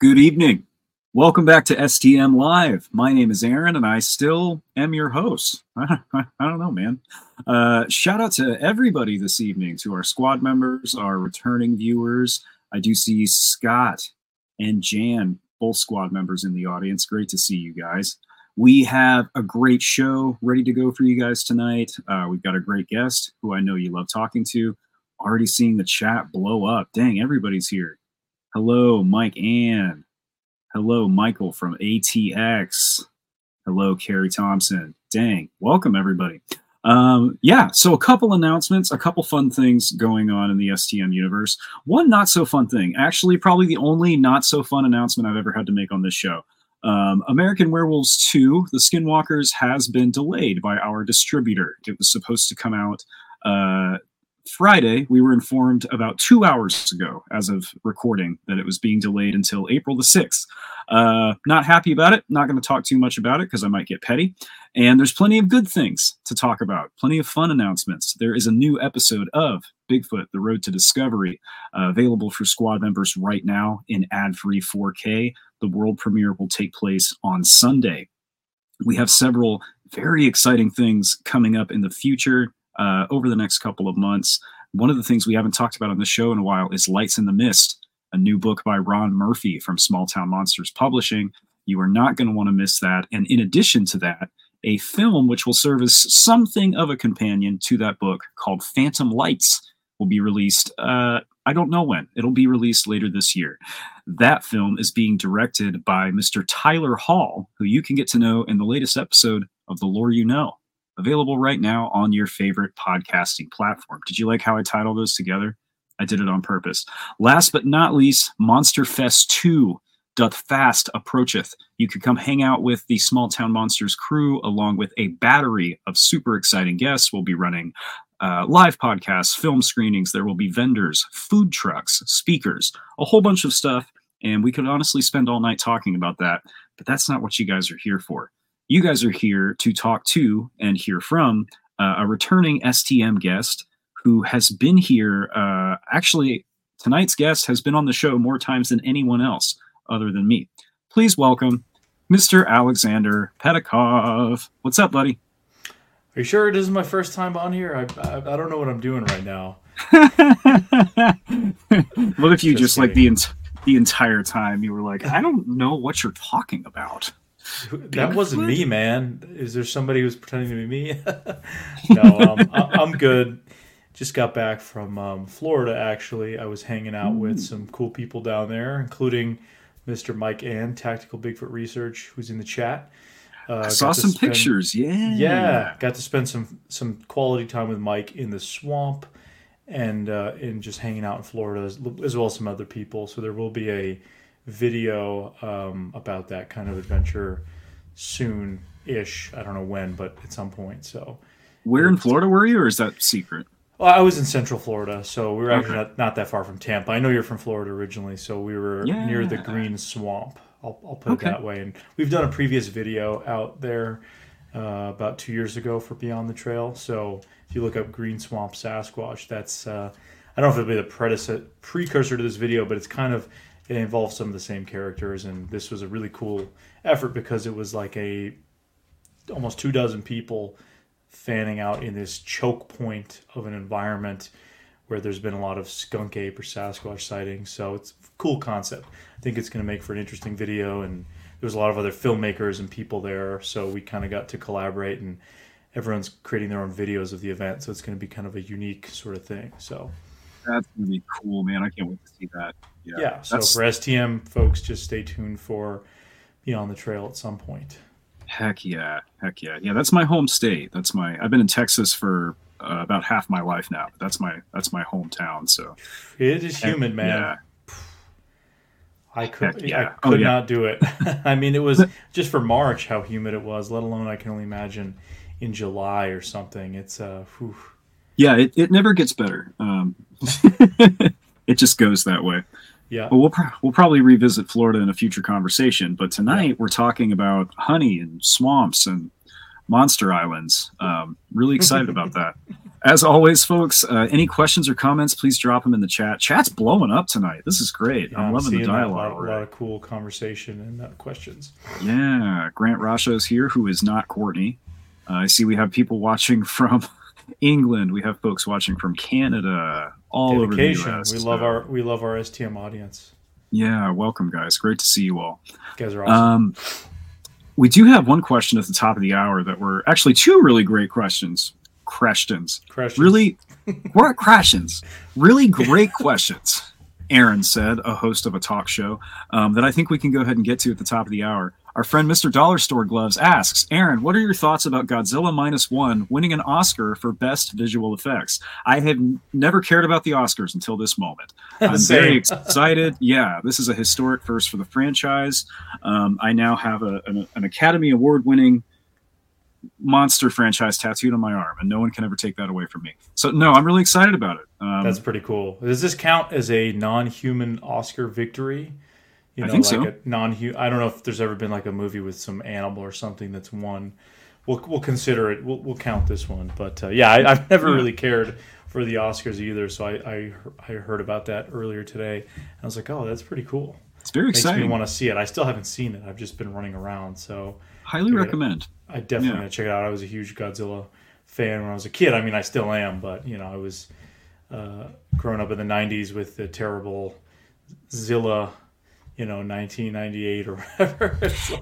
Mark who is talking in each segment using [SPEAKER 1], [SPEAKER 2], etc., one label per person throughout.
[SPEAKER 1] Good evening. Welcome back to STM Live. My name is Aaron, and I still am your host. I don't know, man. Shout out to everybody this evening, to our squad members, our returning viewers. I do see Scott and Jan, both squad members in the audience. Great to see you guys. We have a great show ready to go for you guys tonight. We've got a great guest who I know you love talking to. Already seeing the chat blow up. Dang, everybody's here. Hello, Mike Ann. Hello, Michael from ATX. Hello, Carrie Thompson. Dang, welcome everybody. So a couple announcements, a couple fun things going on in the STM universe. One not so fun thing, actually probably the only not so fun announcement I've ever had to make on this show. American Werewolves 2, The Skinwalkers, has been delayed by our distributor. It was supposed to come out Friday. We were informed about 2 hours ago, as of recording, that it was being delayed until April the 6th. Not happy about it. Not going to talk too much about it because I might get petty. And there's plenty of good things to talk about. Plenty of fun announcements. There is a new episode of Bigfoot, The Road to Discovery, available for squad members right now in ad-free 4K. The world premiere will take place on Sunday. We have several very exciting things coming up in the future. Over the next couple of months. One of the things we haven't talked about on the show in a while is Lights in the Mist, a new book by Ron Murphy from Small Town Monsters Publishing. You are not going to want to miss that. And in addition to that, a film which will serve as something of a companion to that book called Phantom Lights will be released. I don't know when. It'll be released later this year. That film is being directed by Mr. Tyler Hall, who you can get to know in the latest episode of The Lore You Know. Available right now on your favorite podcasting platform. Did you like how I titled those together? I did it on purpose. Last but not least, Monster Fest 2 doth fast approacheth. You could come hang out with the Small Town Monsters crew along with a battery of super exciting guests. We'll be running live podcasts, film screenings. There will be vendors, food trucks, speakers, a whole bunch of stuff. And we could honestly spend all night talking about that. But that's not what you guys are here for. You guys are here to talk to and hear from a returning STM guest who has been here. Actually, tonight's guest has been on the show more times than anyone else other than me. Please welcome Mr. Alexander Pedikov. What's up, buddy?
[SPEAKER 2] Are you sure it isn't my first time on here? I don't know what I'm doing right now.
[SPEAKER 1] What if you just like the entire time you were like, I don't know what you're talking about?
[SPEAKER 2] That wasn't me, man. Is there somebody who's pretending to be me? No, I'm good. Just got back from Florida, actually. I was hanging out with some cool people down there, including Mr. Mike Ann, Tactical Bigfoot Research, who's in the chat.
[SPEAKER 1] I saw some pictures,
[SPEAKER 2] Yeah, got to spend some quality time with Mike in the swamp and in just hanging out in Florida, as well as some other people. So there will be a video about that kind of adventure soon-ish. I don't know when, but at some point. So,
[SPEAKER 1] where in Florida were you, or is that secret?
[SPEAKER 2] Well, I was in Central Florida, so we were actually not that far from Tampa. I know you're from Florida originally, so we were near the Green Swamp. I'll put it that way. And we've done a previous video out there about 2 years ago for Beyond the Trail. So if you look up Green Swamp Sasquatch, that's I don't know if it'll be the precursor to this video, but it involves some of the same characters, and this was a really cool effort because it was like almost 24 people fanning out in this choke point of an environment where there's been a lot of skunk ape or Sasquatch sightings. So it's a cool concept. I think it's going to make for an interesting video, and there was a lot of other filmmakers and people there, so we kind of got to collaborate, and everyone's creating their own videos of the event, so it's going to be kind of a unique sort of thing. So
[SPEAKER 1] that's going to be cool, man. I can't wait to see that.
[SPEAKER 2] Yeah, so for STM folks, just stay tuned for Beyond the Trail at some point.
[SPEAKER 1] Heck yeah. Yeah, that's my home state. I've been in Texas for about half my life now. That's my hometown. So
[SPEAKER 2] it is humid, man.
[SPEAKER 1] Yeah.
[SPEAKER 2] I could not do it. I mean, it was just for March how humid it was. Let alone I can only imagine in July or something. It's
[SPEAKER 1] Yeah, it never gets better. It just goes that way.
[SPEAKER 2] Yeah.
[SPEAKER 1] Well, we'll probably revisit Florida in a future conversation, but tonight we're talking about honey and swamps and monster islands. Really excited about that. As always, folks, any questions or comments, please drop them in the chat. Chat's blowing up tonight. This is great.
[SPEAKER 2] Yeah,
[SPEAKER 1] I'm loving the dialogue.
[SPEAKER 2] A lot of cool conversation and questions.
[SPEAKER 1] Yeah. Grant Rasha is here, who is not Courtney. I see we have people watching from England. We have folks watching from Canada, all over the US.
[SPEAKER 2] We love our STM audience.
[SPEAKER 1] Yeah, welcome, guys. Great to see you all.
[SPEAKER 2] You guys are awesome.
[SPEAKER 1] We do have one question at the top of the hour that were actually two really great questions. Really great questions, Aaron said, a host of a talk show, that I think we can go ahead and get to at the top of the hour. Our friend Mr. Dollar Store Gloves asks, Aaron, what are your thoughts about Godzilla -1 winning an Oscar for Best Visual Effects? I have never cared about the Oscars until this moment. I'm very excited. Yeah, this is a historic first for the franchise. I now have an Academy Award-winning monster franchise tattooed on my arm, and no one can ever take that away from me. So, no, I'm really excited about it.
[SPEAKER 2] That's pretty cool. Does this count as a non-human Oscar victory?
[SPEAKER 1] I think so.
[SPEAKER 2] I don't know if there's ever been like a movie with some animal or something that's won. We'll consider it. We'll count this one. But I've never really cared for the Oscars either. So I heard about that earlier today. And I was like, oh, that's pretty cool.
[SPEAKER 1] It's very exciting.
[SPEAKER 2] Makes me want to see it. I still haven't seen it. I've just been running around. So
[SPEAKER 1] highly recommend.
[SPEAKER 2] I definitely gotta check it out. I was a huge Godzilla fan when I was a kid. I mean, I still am, but I was growing up in the '90s with the terrible Zilla. 1998 or whatever.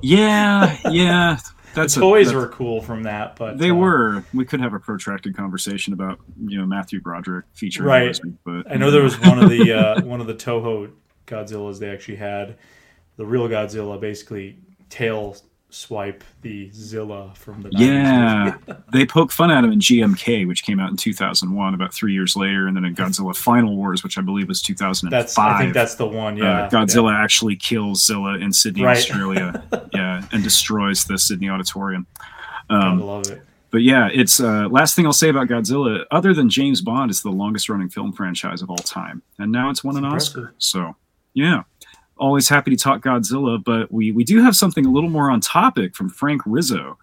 [SPEAKER 1] Yeah.
[SPEAKER 2] The toys were cool from that, but
[SPEAKER 1] they were. We could have a protracted conversation about Matthew Broderick featuring.
[SPEAKER 2] Right.
[SPEAKER 1] But
[SPEAKER 2] I know there was one of the Toho Godzillas. They actually had the real Godzilla basically tail swipe the Zilla from the 90s.
[SPEAKER 1] Yeah. They poke fun at him in GMK, which came out in 2001, about 3 years later, and then in Godzilla Final Wars, which I believe was 2005.
[SPEAKER 2] I think that's the one, yeah.
[SPEAKER 1] Godzilla actually kills Zilla in Sydney, Australia, and destroys the Sydney Auditorium.
[SPEAKER 2] I love it.
[SPEAKER 1] But yeah, it's last thing I'll say about Godzilla, other than James Bond, it's the longest running film franchise of all time. And now it's won an Oscar. So, yeah. Always happy to talk Godzilla, but we do have something a little more on topic from Frank Rizzo.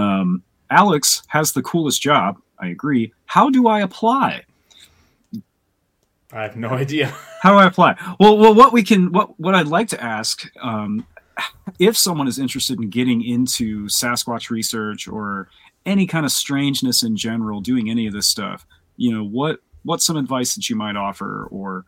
[SPEAKER 1] Alex has the coolest job. I agree. How do I apply?
[SPEAKER 2] I have no idea.
[SPEAKER 1] How do I apply? Well, what I'd like to ask, if someone is interested in getting into Sasquatch research or any kind of strangeness in general, doing any of this stuff, what's some advice that you might offer, or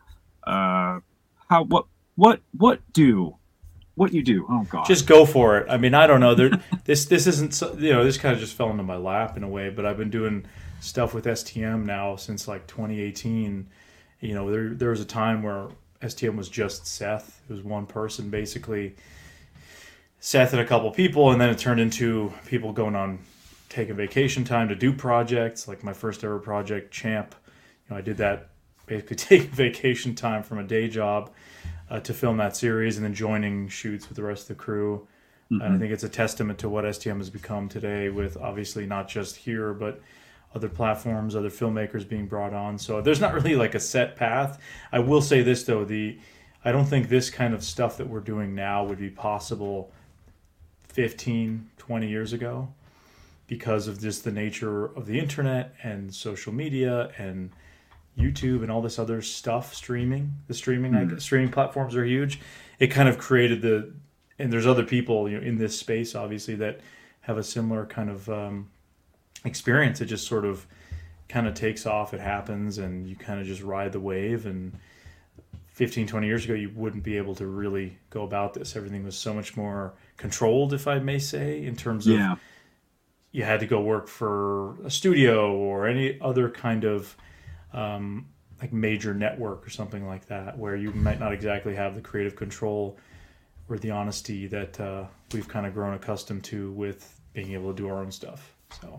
[SPEAKER 1] what you do? Oh God!
[SPEAKER 2] Just go for it. I mean, I don't know. This isn't. This kind of just fell into my lap in a way. But I've been doing stuff with STM now since like 2018. There was a time where STM was just Seth. It was one person basically. Seth and a couple people, and then it turned into people going on taking vacation time to do projects. Like my first ever project, Champ. I did that basically taking vacation time from a day job. To film that series and then joining shoots with the rest of the crew. Mm-hmm. And I think it's a testament to what STM has become today, with obviously not just here, but other platforms, other filmmakers being brought on. So there's not really like a set path. I will say this though, I don't think this kind of stuff that we're doing now would be possible 15, 20 years ago because of just the nature of the internet and social media and YouTube and all this other stuff, streaming platforms are huge. It kind of created and there's other people in this space obviously that have a similar kind of experience. It just sort of kind of takes off, it happens, and you kind of just ride the wave. And 15, 20 years ago, you wouldn't be able to really go about this. Everything was so much more controlled, if I may say, in terms of you had to go work for a studio or any other kind of like major network or something like that, where you might not exactly have the creative control or the honesty that we've kind of grown accustomed to with being able to do our own stuff. So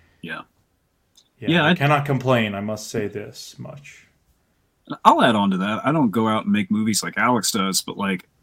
[SPEAKER 2] I cannot complain. I must say this much.
[SPEAKER 1] I'll add on to that. I don't go out and make movies like Alex does, but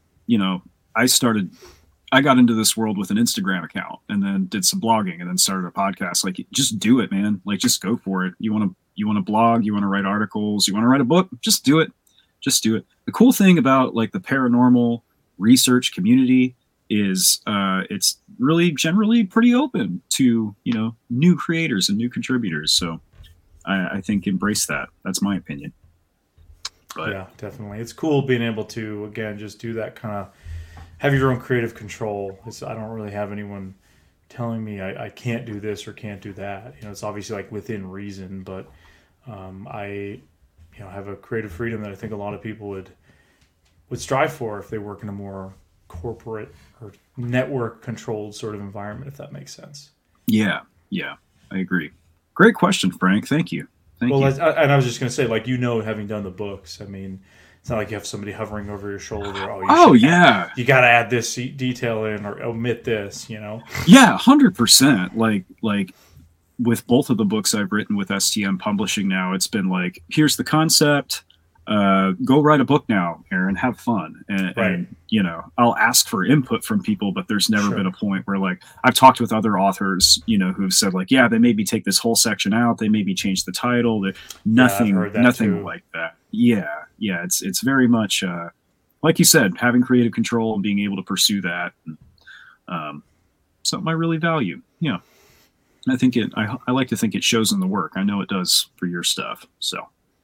[SPEAKER 1] I got into this world with an Instagram account and then did some blogging and then started a podcast. Like, just do it, man. Like, just go for it. You want to blog, you want to write articles, you want to write a book, just do it. Just do it. The cool thing about like the paranormal research community is it's really generally pretty open to, new creators and new contributors. So I think embrace that. That's my opinion.
[SPEAKER 2] But yeah, definitely. It's cool being able to, again, just do that kind of, have your own creative control. I don't really have anyone telling me I can't do this or can't do that. It's obviously like within reason, but I have a creative freedom that I think a lot of people would strive for if they work in a more corporate or network controlled sort of environment, if that makes sense.
[SPEAKER 1] Yeah, I agree. Great question, Frank. Thank you.
[SPEAKER 2] And I was just going to say, like, having done the books, I mean, it's not like you have somebody hovering over your shoulder. You got to add this detail in or omit this, Yeah,
[SPEAKER 1] 100%. Like with both of the books I've written with STM Publishing now, it's been like, here's the concept. Go write a book now, Aaron. Have fun. And I'll ask for input from people, but there's never been a point where, like, I've talked with other authors, who've said, like, yeah, they maybe take this whole section out. They maybe change the title. Nothing like that. Yeah. It's very much, like you said, having creative control and being able to pursue that. Something I really value. Yeah. I think I like to think it shows in the work. I know it does for your stuff. So.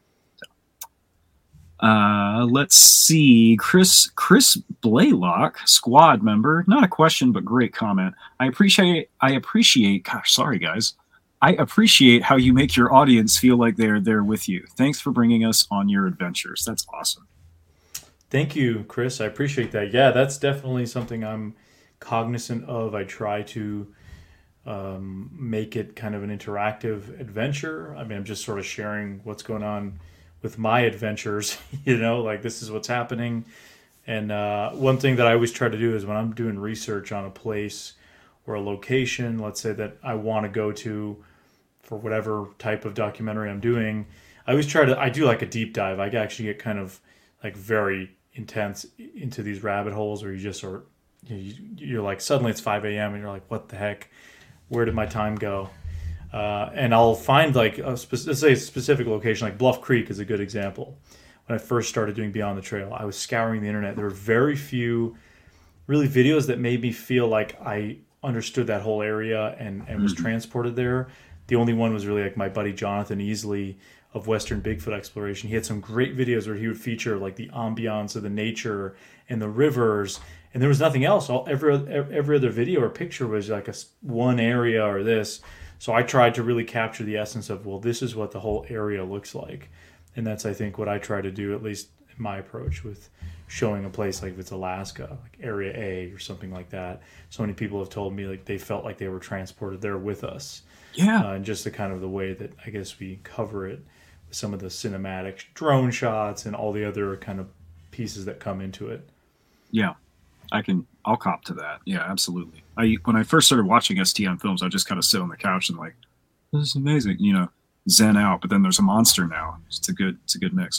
[SPEAKER 1] Let's see. Chris Blaylock, squad member. Not a question, but great comment. I appreciate. Gosh, sorry guys. I appreciate how you make your audience feel like they're there with you. Thanks for bringing us on your adventures. That's awesome.
[SPEAKER 2] Thank you, Chris. I appreciate that. Yeah, that's definitely something I'm cognizant of. I try to make it kind of an interactive adventure. I mean, I'm just sort of sharing what's going on with my adventures, like this is what's happening. And one thing that I always try to do is when I'm doing research on a place or a location, let's say that I want to go to for whatever type of documentary I'm doing, I do like a deep dive. I actually get kind of like very intense into these rabbit holes where you just you're like, suddenly it's 5 a.m. and you're like, what the heck? Where did my time go? And I'll find like let's say a specific location, like Bluff Creek is a good example. When I first started doing Beyond the Trail, I was scouring the internet. There were very few really videos that made me feel like I understood that whole area and was transported there. The only one was really like my buddy Jonathan Easley of Western Bigfoot Exploration. He had some great videos where he would feature like the ambiance of the nature and the rivers, and there was nothing else. Every other video or picture was like one area or this. So I tried to really capture the essence of, well, this is what the whole area looks like. And that's, I think, what I try to do, at least in my approach with showing a place like if it's Alaska, like Area A or something like that. So many people have told me like they felt like they were transported there with us.
[SPEAKER 1] Yeah.
[SPEAKER 2] And just the kind of the way that I guess we cover it with some of the cinematic drone shots and all the other kind of pieces that come into it.
[SPEAKER 1] Yeah. I'll cop to that. Yeah, absolutely. When I first started watching STM films, I just kind of sit on the couch and like, this is amazing, zen out. But then there's a monster now. It's a good mix.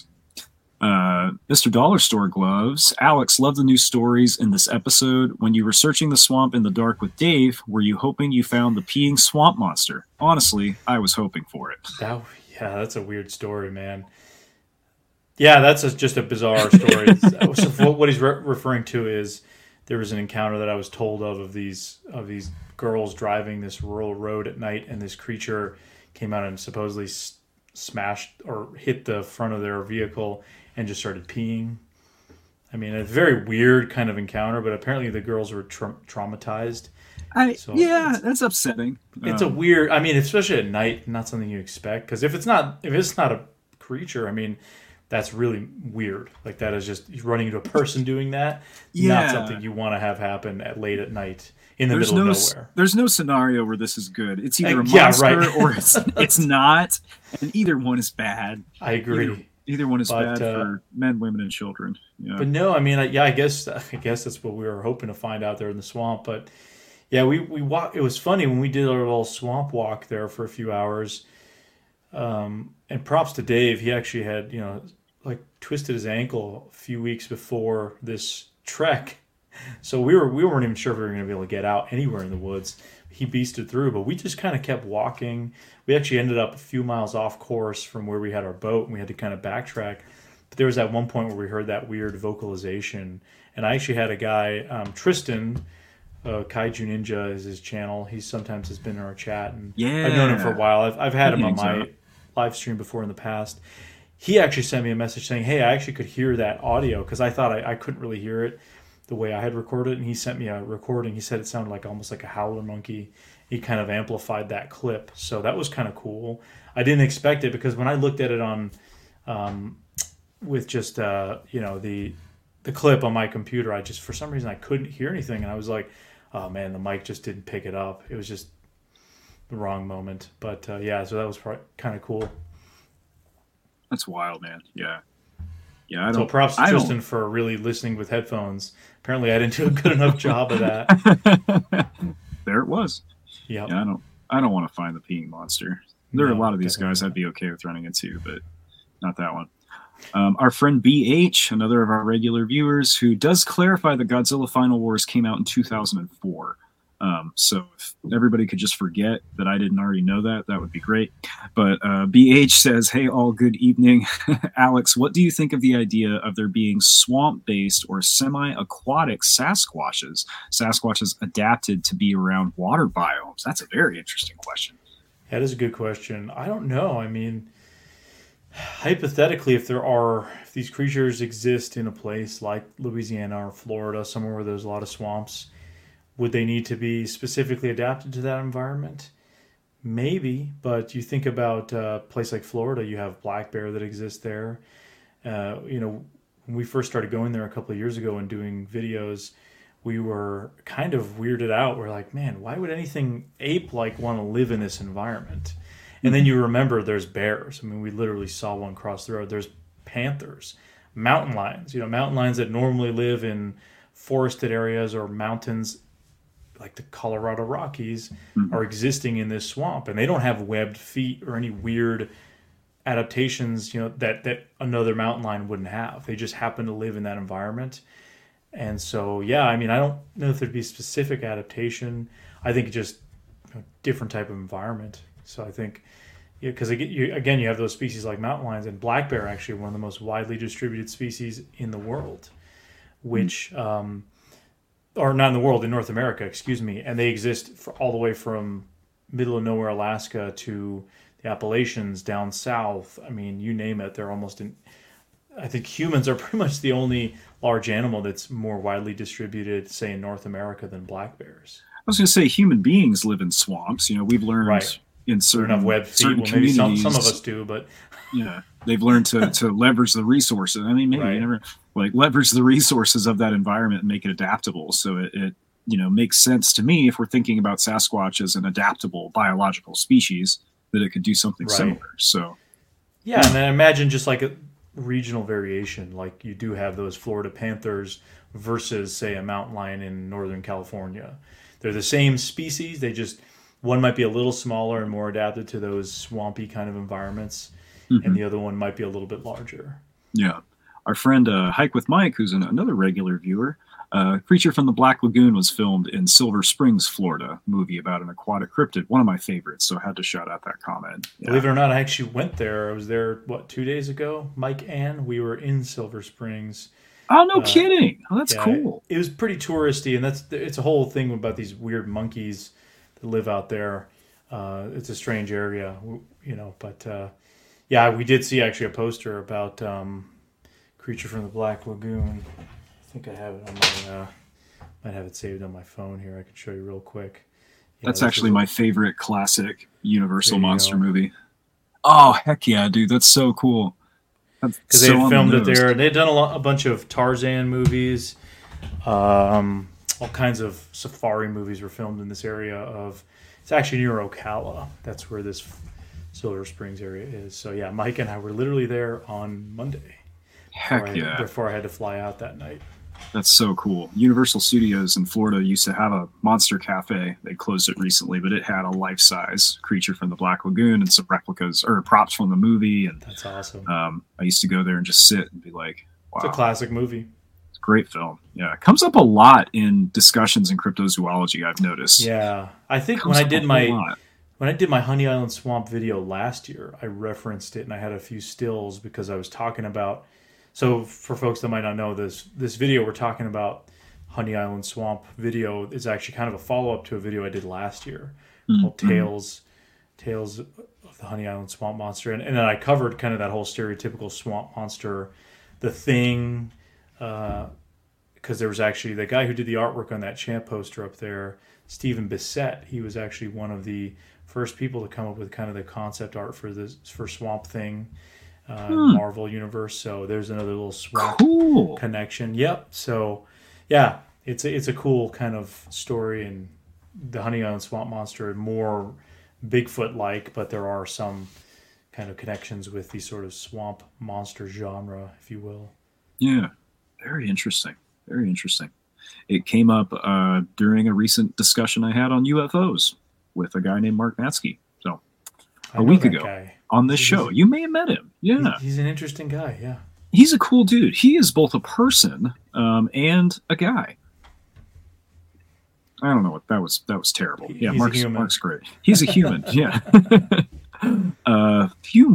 [SPEAKER 1] Mr. Dollar Store Gloves. Alex, love the new stories in this episode. When you were searching the swamp in the dark with Dave, were you hoping you found the peeing swamp monster? Honestly, I was hoping for it.
[SPEAKER 2] Yeah, that's a weird story, man. Yeah, that's just a bizarre story. So what he's referring to is there was an encounter that I was told of these girls driving this rural road at night, and this creature came out and supposedly smashed or hit the front of their vehicle and just started peeing. I mean, a very weird kind of encounter, but apparently the girls were traumatized.
[SPEAKER 1] That's upsetting.
[SPEAKER 2] It's a weird. I mean, especially at night, not something you expect. Because if it's not a creature, I mean, that's really weird. Like that is just running into a person doing that. Not something you want to have happen late at night in the middle of nowhere.
[SPEAKER 1] There's no scenario where this is good. It's either a monster or it's not, and either one is bad.
[SPEAKER 2] I agree.
[SPEAKER 1] Either one is bad for men, women, and children. Yeah.
[SPEAKER 2] But no, I mean, I guess that's what we were hoping to find out there in the swamp. But yeah, we walked. It was funny when we did our little swamp walk there for a few hours. And props to Dave. He actually had, like twisted his ankle a few weeks before this trek. So we weren't even sure if we were going to be able to get out anywhere in the woods. He beasted through, but we just kind of kept walking. We actually ended up a few miles off course from where we had our boat, and we had to kind of backtrack. But there was that one point where we heard that weird vocalization. And I actually had a guy, Tristan, Kaiju Ninja is his channel. He sometimes has been in our chat, and I've known him for a while. I've had him on my live streamed before in the past. He actually sent me a message saying, hey, I actually could hear that audio because I thought I couldn't really hear it the way I had recorded it. And he sent me a recording. He said it sounded like almost like a howler monkey. He kind of amplified that clip. So that was kind of cool. I didn't expect it because when I looked at it on with just the clip on my computer, I just, for some reason, I couldn't hear anything. And I was like, oh man, the mic just didn't pick it up. It was just the wrong moment. But so that was kind of cool.
[SPEAKER 1] That's wild, man. Yeah.
[SPEAKER 2] So props to Tristan for really listening with headphones. Apparently I didn't do a good enough job of that.
[SPEAKER 1] There it was.
[SPEAKER 2] Yep.
[SPEAKER 1] Yeah. I don't want to find the peeing monster. There are a lot of these guys I'd be okay with running into, but not that one. Our friend BH, another of our regular viewers, who does clarify that Godzilla Final Wars came out in 2004. So if everybody could just forget that I didn't already know that, that would be great. But BH says, hey, all good evening. Alex, what do you think of the idea of there being swamp-based or semi-aquatic Sasquatches? Sasquatches adapted to be around water biomes. That's a very interesting question.
[SPEAKER 2] That is a good question. I don't know. I mean, hypothetically, if these creatures exist in a place like Louisiana or Florida, somewhere where there's a lot of swamps, would they need to be specifically adapted to that environment? Maybe, but you think about a place like Florida, you have black bear that exists there. When we first started going there a couple of years ago and doing videos, we were kind of weirded out. We're like, man, why would anything ape-like want to live in this environment? And then you remember there's bears. I mean, we literally saw one cross the road. There's panthers, mountain lions. Mountain lions that normally live in forested areas or mountains like the Colorado Rockies are existing in this swamp, and they don't have webbed feet or any weird adaptations, that another mountain lion wouldn't have. They just happen to live in that environment. And so, I mean, I don't know if there'd be specific adaptation. I think just different type of environment. So I think, because again, you have those species like mountain lions, and black bear actually one of the most widely distributed species in the world, which, or not in the world, in North America, excuse me. And they exist all the way from middle of nowhere, Alaska to the Appalachians down south. I mean, you name it, they're almost in. I think humans are pretty much the only large animal that's more widely distributed, say, in North America than black bears.
[SPEAKER 1] I was going to say human beings live in swamps. We've learned in certain
[SPEAKER 2] webbed feet.
[SPEAKER 1] Certain
[SPEAKER 2] well, maybe
[SPEAKER 1] communities,
[SPEAKER 2] some of us do, but
[SPEAKER 1] they've learned to leverage the resources. I mean, maybe you never leverage the resources of that environment and make it adaptable. So it makes sense to me if we're thinking about Sasquatch as an adaptable biological species that it could do something similar. So
[SPEAKER 2] and then imagine just like a regional variation, like you do have those Florida panthers versus, say, a mountain lion in Northern California. They're the same species. They just, one might be a little smaller and more adapted to those swampy kind of environments, and the other one might be a little bit larger.
[SPEAKER 1] Yeah. Our friend Hike with Mike, who's another regular viewer, Creature from the Black Lagoon was filmed in Silver Springs, Florida, movie about an aquatic cryptid, one of my favorites, so I had to shout out that comment.
[SPEAKER 2] Believe it or not, I actually went there. I was there, 2 days ago? Mike and we were in Silver Springs.
[SPEAKER 1] Oh, no kidding. Oh, that's cool.
[SPEAKER 2] It was pretty touristy, and it's a whole thing about these weird monkeys that live out there. It's a strange area, but we did see actually a poster about Creature from the Black Lagoon. I think I have it on my, might have it saved on my phone here. I can show you real quick.
[SPEAKER 1] That's actually my favorite classic Universal monster movie. Oh, heck yeah, dude. That's so cool.
[SPEAKER 2] Because they filmed it there. They've done a bunch of Tarzan movies. All kinds of safari movies were filmed in this area it's actually near Ocala. That's where this Silver Springs area is. So yeah, Mike and I were literally there on Monday. Before I had to fly out that night.
[SPEAKER 1] That's so cool. Universal Studios in Florida used to have a monster cafe. They closed it recently, but it had a life-size Creature from the Black Lagoon and some replicas or props from the movie. And
[SPEAKER 2] that's awesome.
[SPEAKER 1] I used to go there and just sit and be like, wow.
[SPEAKER 2] It's a classic movie.
[SPEAKER 1] It's a great film. Yeah. It comes up a lot in discussions in cryptozoology, I've noticed.
[SPEAKER 2] Yeah. I think when I did my Honey Island Swamp video last year, I referenced it and I had a few stills because I was talking about. So for folks that might not know this video we're talking about, Honey Island Swamp video, is actually kind of a follow-up to a video I did last year called Tales Tales of the Honey Island Swamp Monster, and then I covered kind of that whole stereotypical swamp monster, The Thing, because there was actually the guy who did the artwork on that Champ poster up there, Stephen Bissett. He was actually one of the first people to come up with kind of the concept art for Swamp Thing, Marvel Universe. So there's another little swamp connection. Yep. So yeah, it's a cool kind of story, and the Honey Island Swamp Monster more Bigfoot-like, but there are some kind of connections with the sort of swamp monster genre, if you will.
[SPEAKER 1] Yeah, very interesting. Very interesting. It came up during a recent discussion I had on UFOs with a guy named Mark Matsky. So a week ago on this show, you may have met him. Yeah,
[SPEAKER 2] he's an interesting guy. Yeah,
[SPEAKER 1] he's a cool dude. He is both a person and a guy. I don't know what that was. That was terrible. Yeah, Mark's great. He's a human. Yeah. A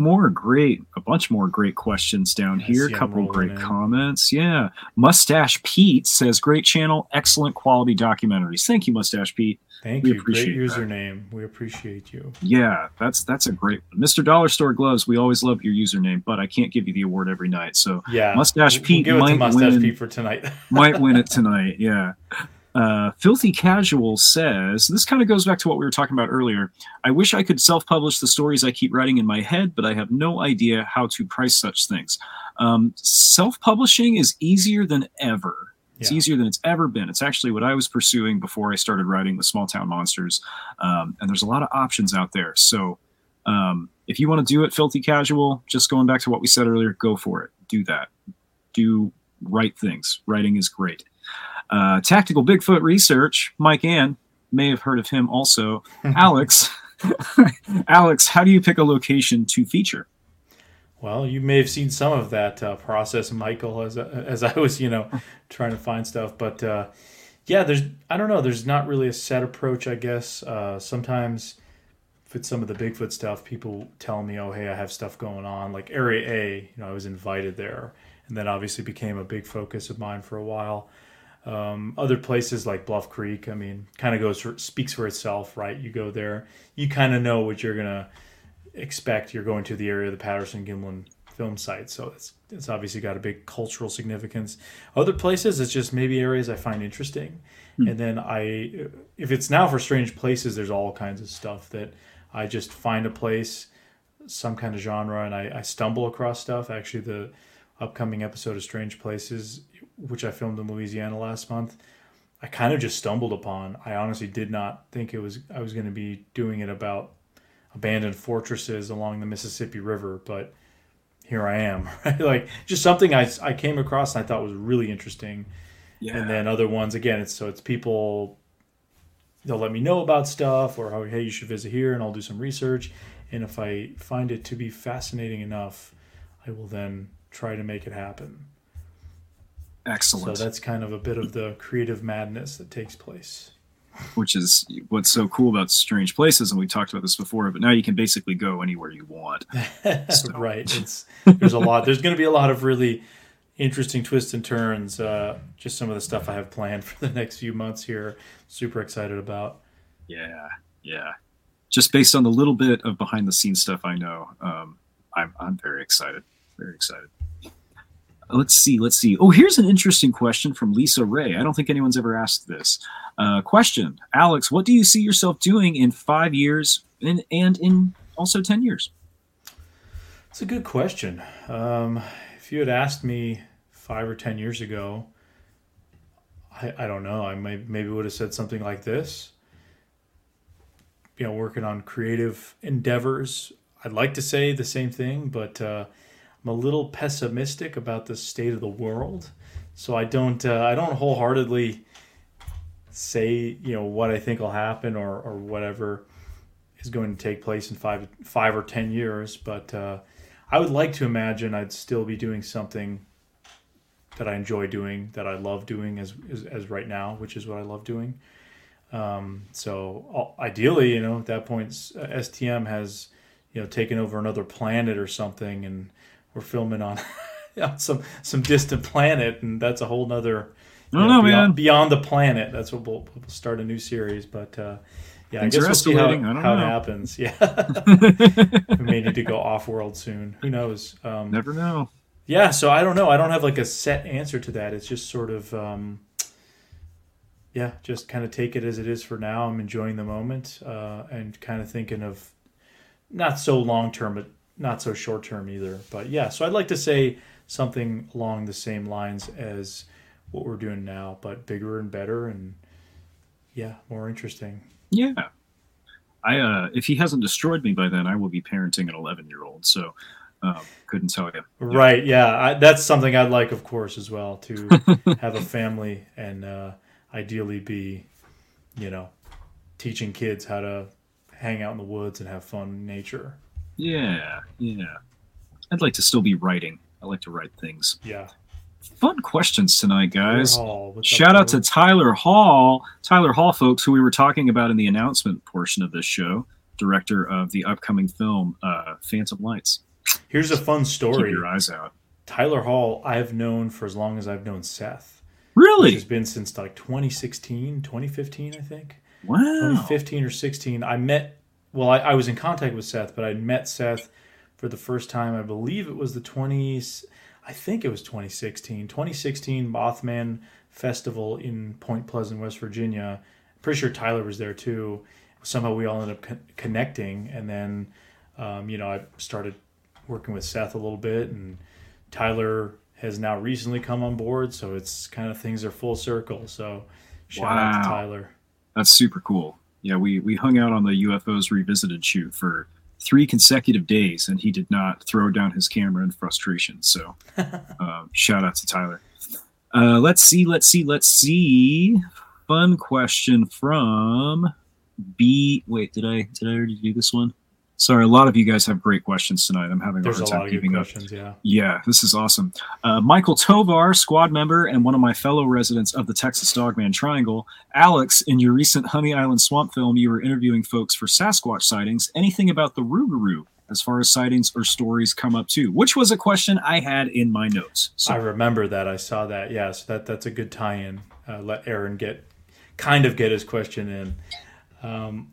[SPEAKER 1] bunch more great questions down here. A couple great comments. Yeah. Mustache Pete says, great channel, excellent quality documentaries. Thank you, Mustache Pete.
[SPEAKER 2] Thank you. Great username. We appreciate you.
[SPEAKER 1] Yeah, that's a great one. Mr. Dollar Store Gloves, we always love your username, but I can't give you the award every night. So
[SPEAKER 2] yeah,
[SPEAKER 1] Mustache Pete
[SPEAKER 2] give it to Mustache Pete for tonight.
[SPEAKER 1] Might win it tonight. Yeah. Filthy Casual says, this kind of goes back to what we were talking about earlier. I wish I could self-publish the stories I keep writing in my head, but I have no idea how to price such things. Self-publishing is easier than ever. It's easier than it's ever been. It's actually what I was pursuing before I started writing the Small Town Monsters. And there's a lot of options out there. So if you want to do it, Filthy Casual, just going back to what we said earlier, go for it. Do that. Write things. Writing is great. Tactical Bigfoot Research, Mike Ann, may have heard of him also. Alex, how do you pick a location to feature?
[SPEAKER 2] Well, you may have seen some of that process, Michael, as I was, trying to find stuff. But there's not really a set approach, I guess. Sometimes with some of the Bigfoot stuff, people tell me, oh, hey, I have stuff going on. Like Area A, I was invited there. And that obviously became a big focus of mine for a while. Other places like Bluff Creek, kind of speaks for itself, right? You go there, you kind of know what you're going to expect. You're going to the area of the Patterson-Gimlin film site. So it's obviously got a big cultural significance. Other places, it's just maybe areas I find interesting. And then if it's now for Strange Places, there's all kinds of stuff that I just find a place, some kind of genre, and I stumble across stuff. Actually, the upcoming episode of Strange Places, which I filmed in Louisiana last month, I kind of just stumbled upon. I honestly did not think I was going to be doing it about abandoned fortresses along the Mississippi River, but here I am, right? Like just something I came across and I thought was really interesting. Yeah. And then other ones, again, it's people, they'll let me know about stuff or, oh, hey, you should visit here, and I'll do some research. And if I find it to be fascinating enough, I will then try to make it happen.
[SPEAKER 1] Excellent.
[SPEAKER 2] So that's kind of a bit of the creative madness that takes place.
[SPEAKER 1] Which is what's so cool about Strange Places, and we talked about this before, but now you can basically go anywhere you want.
[SPEAKER 2] So. Right. There's going to be a lot of really interesting twists and turns. Just some of the stuff I have planned for the next few months here. Super excited about.
[SPEAKER 1] Yeah. Just based on the little bit of behind the scenes stuff I know, I'm very excited. Very excited. Let's see. Oh, here's an interesting question from Lisa Ray. I don't think anyone's ever asked this. Question, Alex, what do you see yourself doing in 5 years and in also 10 years?
[SPEAKER 2] It's a good question. If you had asked me 5 or 10 years ago, I don't know. I maybe would have said something like this. Working on creative endeavors. I'd like to say the same thing, but I'm a little pessimistic about the state of the world, so I don't wholeheartedly say what I think will happen or whatever is going to take place in 5 or 10 years. But I would like to imagine I'd still be doing something that I enjoy doing, that I love doing as right now, which is what I love doing. So ideally, at that point, STM has taken over another planet or something, and we're filming on some distant planet, and that's a whole nother beyond the planet. That's what we'll start a new series. But Yeah, I guess we'll see how it happens. Yeah. We may need to go off-world soon. Who knows?
[SPEAKER 1] Never know.
[SPEAKER 2] Yeah, so I don't know. I don't have like a set answer to that. It's just sort of, just kind of take it as it is for now. I'm enjoying the moment and kind of thinking of not so long-term, but not so short-term either. But yeah, so I'd like to say something along the same lines as what we're doing now, but bigger and better and, more interesting.
[SPEAKER 1] Yeah. If he hasn't destroyed me by then, I will be parenting an 11-year-old. So couldn't tell you.
[SPEAKER 2] Right. Yeah. That's something I'd like, of course, as well, to have a family and ideally be, teaching kids how to hang out in the woods and have fun in nature.
[SPEAKER 1] Yeah. Yeah. I'd like to still be writing. I like to write things.
[SPEAKER 2] Yeah.
[SPEAKER 1] Fun questions tonight, guys. Shout out to Tyler Hall. Tyler Hall, folks, who we were talking about in the announcement portion of this show, director of the upcoming film Phantom Lights.
[SPEAKER 2] Here's a fun story.
[SPEAKER 1] Keep your eyes out.
[SPEAKER 2] Tyler Hall, I've known for as long as I've known Seth.
[SPEAKER 1] Really?
[SPEAKER 2] Which has been since like 2015, I think.
[SPEAKER 1] Wow.
[SPEAKER 2] 2015 or 16. I was in contact with Seth, but I met Seth for the first time. I believe it was I think it was 2016. 2016 Mothman Festival in Point Pleasant, West Virginia. I'm pretty sure Tyler was there too. Somehow we all ended up connecting, and then, I started working with Seth a little bit, and Tyler has now recently come on board, so it's kind of things are full circle. So shout out to Tyler.
[SPEAKER 1] That's super cool. Yeah, we hung out on the UFOs Revisited shoot for 3 consecutive days, and he did not throw down his camera in frustration. So shout out to Tyler. Let's see. Fun question from B. Wait, did I already do this one? Sorry, a lot of you guys have great questions tonight. I'm having a hard time keeping up. Yeah, this is awesome. Michael Tovar, squad member and one of my fellow residents of the Texas Dogman Triangle. Alex, in your recent Honey Island Swamp film, you were interviewing folks for Sasquatch sightings. Anything about the Rougarou as far as sightings or stories come up too? Which was a question I had in my notes.
[SPEAKER 2] So. I remember that. I saw that. Yes, that's a good tie-in. Let Aaron get his question in.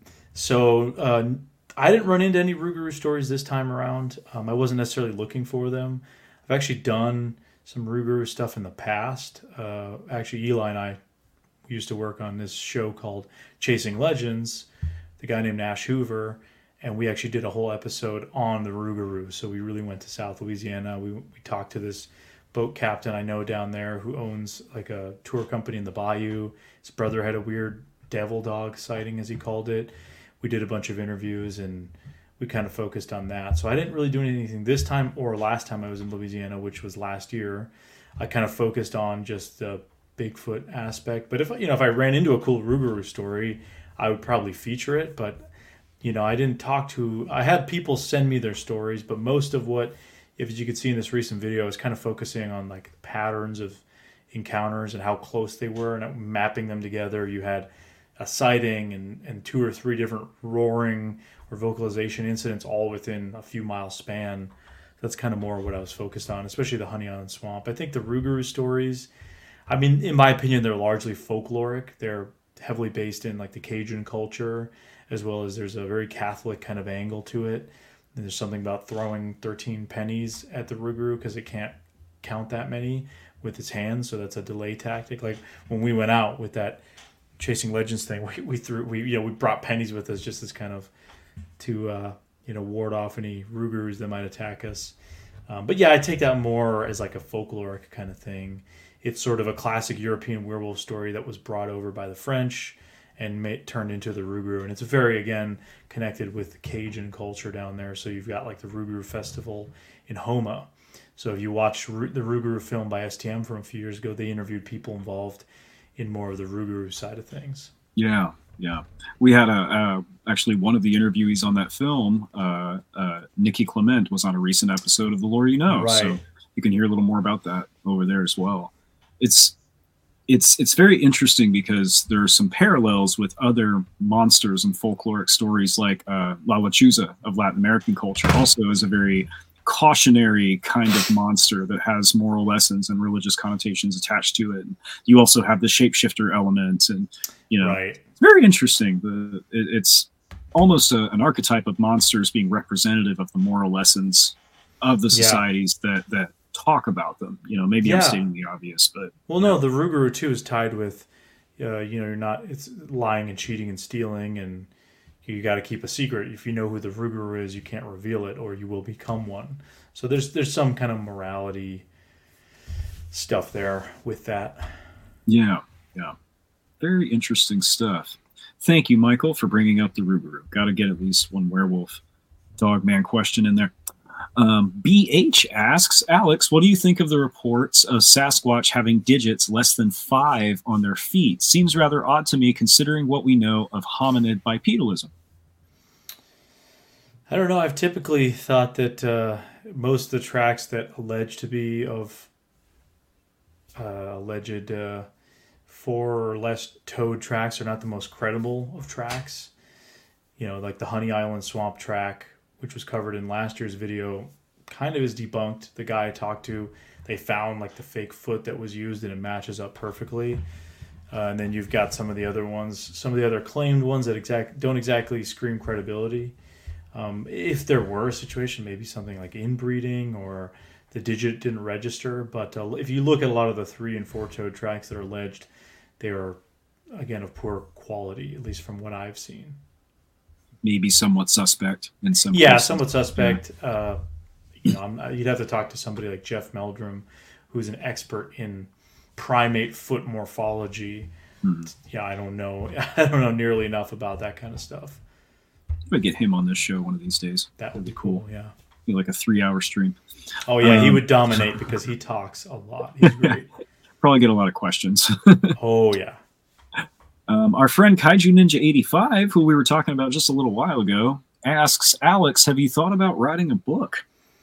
[SPEAKER 2] I didn't run into any Rougarou stories this time around. I wasn't necessarily looking for them. I've actually done some Rougarou stuff in the past. Actually, Eli and I used to work on this show called Chasing Legends, the guy named Nash Hoover, and we actually did a whole episode on the Rougarou. So we really went to South Louisiana. We talked to this boat captain I know down there who owns like a tour company in the bayou. His brother had a weird devil dog sighting, as he called it. We did a bunch of interviews and we kind of focused on that. So I didn't really do anything this time or last time I was in Louisiana, which was last year. I kind of focused on just the Bigfoot aspect. But if I ran into a cool Rougarou story, I would probably feature it. But, I had people send me their stories, but most of what, as you could see in this recent video, I was kind of focusing on like patterns of encounters and how close they were and mapping them together. You had a sighting and 2 or 3 different roaring or vocalization incidents all within a few mile span. That's kind of more what I was focused on, especially the Honey Island Swamp. I think the Rougarou stories, in my opinion, they're largely folkloric. They're heavily based in like the Cajun culture, as well as there's a very Catholic kind of angle to it. And there's something about throwing 13 pennies at the Rougarou because it can't count that many with its hands, so that's a delay tactic. Like when we went out with that Chasing Legends thing, we brought pennies with us just as kind of to ward off any Rougarous that might attack us. But yeah, I take that more as like a folkloric kind of thing. It's sort of a classic European werewolf story that was brought over by the French and turned into the Rougarou, and it's very again connected with the Cajun culture down there. So you've got like the Rougarou Festival in Houma. So if you watch the Rougarou film by STM from a few years ago, they interviewed people involved in more of the Rougarou side of things. Yeah.
[SPEAKER 1] We had actually one of the interviewees on that film, Nikki Clement, was on a recent episode of The Lore You Know. Right. So you can hear a little more about that over there as well. It's very interesting because there are some parallels with other monsters and folkloric stories like La Lechuza of Latin American culture also is a very cautionary kind of monster that has moral lessons and religious connotations attached to it. And you also have the shapeshifter element, and
[SPEAKER 2] right.
[SPEAKER 1] It's very interesting. It's almost an archetype of monsters being representative of the moral lessons of the societies that talk about them. Maybe I'm stating the obvious, but
[SPEAKER 2] no, the Rougarou too is tied with it's lying and cheating and stealing, and you got to keep a secret. If you know who the Rougarou is, you can't reveal it, or you will become one. So there's some kind of morality stuff there with that.
[SPEAKER 1] Yeah. Very interesting stuff. Thank you, Michael, for bringing up the Rougarou. Got to get at least one werewolf dogman question in there. BH asks, Alex, what do you think of the reports of Sasquatch having digits less than 5 on their feet? Seems rather odd to me considering what we know of hominid bipedalism.
[SPEAKER 2] I don't know. I've typically thought that most of the tracks that allege to be of alleged 4 or less toed tracks are not the most credible of tracks. Like the Honey Island Swamp track, which was covered in last year's video, kind of is debunked. The guy I talked to, they found like the fake foot that was used, and it matches up perfectly. And then you've got some of the other ones, some of the other claimed ones that don't exactly scream credibility. If there were a situation, maybe something like inbreeding or the digit didn't register. But if you look at a lot of the 3 and 4 toed tracks that are alleged, they are, again, of poor quality, at least from what I've seen.
[SPEAKER 1] Maybe somewhat suspect in some cases.
[SPEAKER 2] Somewhat suspect. Yeah. You'd have to talk to somebody like Jeff Meldrum, who's an expert in primate foot morphology. Mm-hmm. Yeah, I don't know nearly enough about that kind of stuff.
[SPEAKER 1] I'm gonna get him on this show one of these days.
[SPEAKER 2] That would be cool. Yeah,
[SPEAKER 1] be like a 3-hour stream.
[SPEAKER 2] Oh yeah, he would dominate because he talks a lot. He's great.
[SPEAKER 1] Probably get a lot of questions.
[SPEAKER 2] Oh yeah.
[SPEAKER 1] Our friend Kaiju Ninja 85, who we were talking about just a little while ago, asks, Alex, have you thought about writing a book?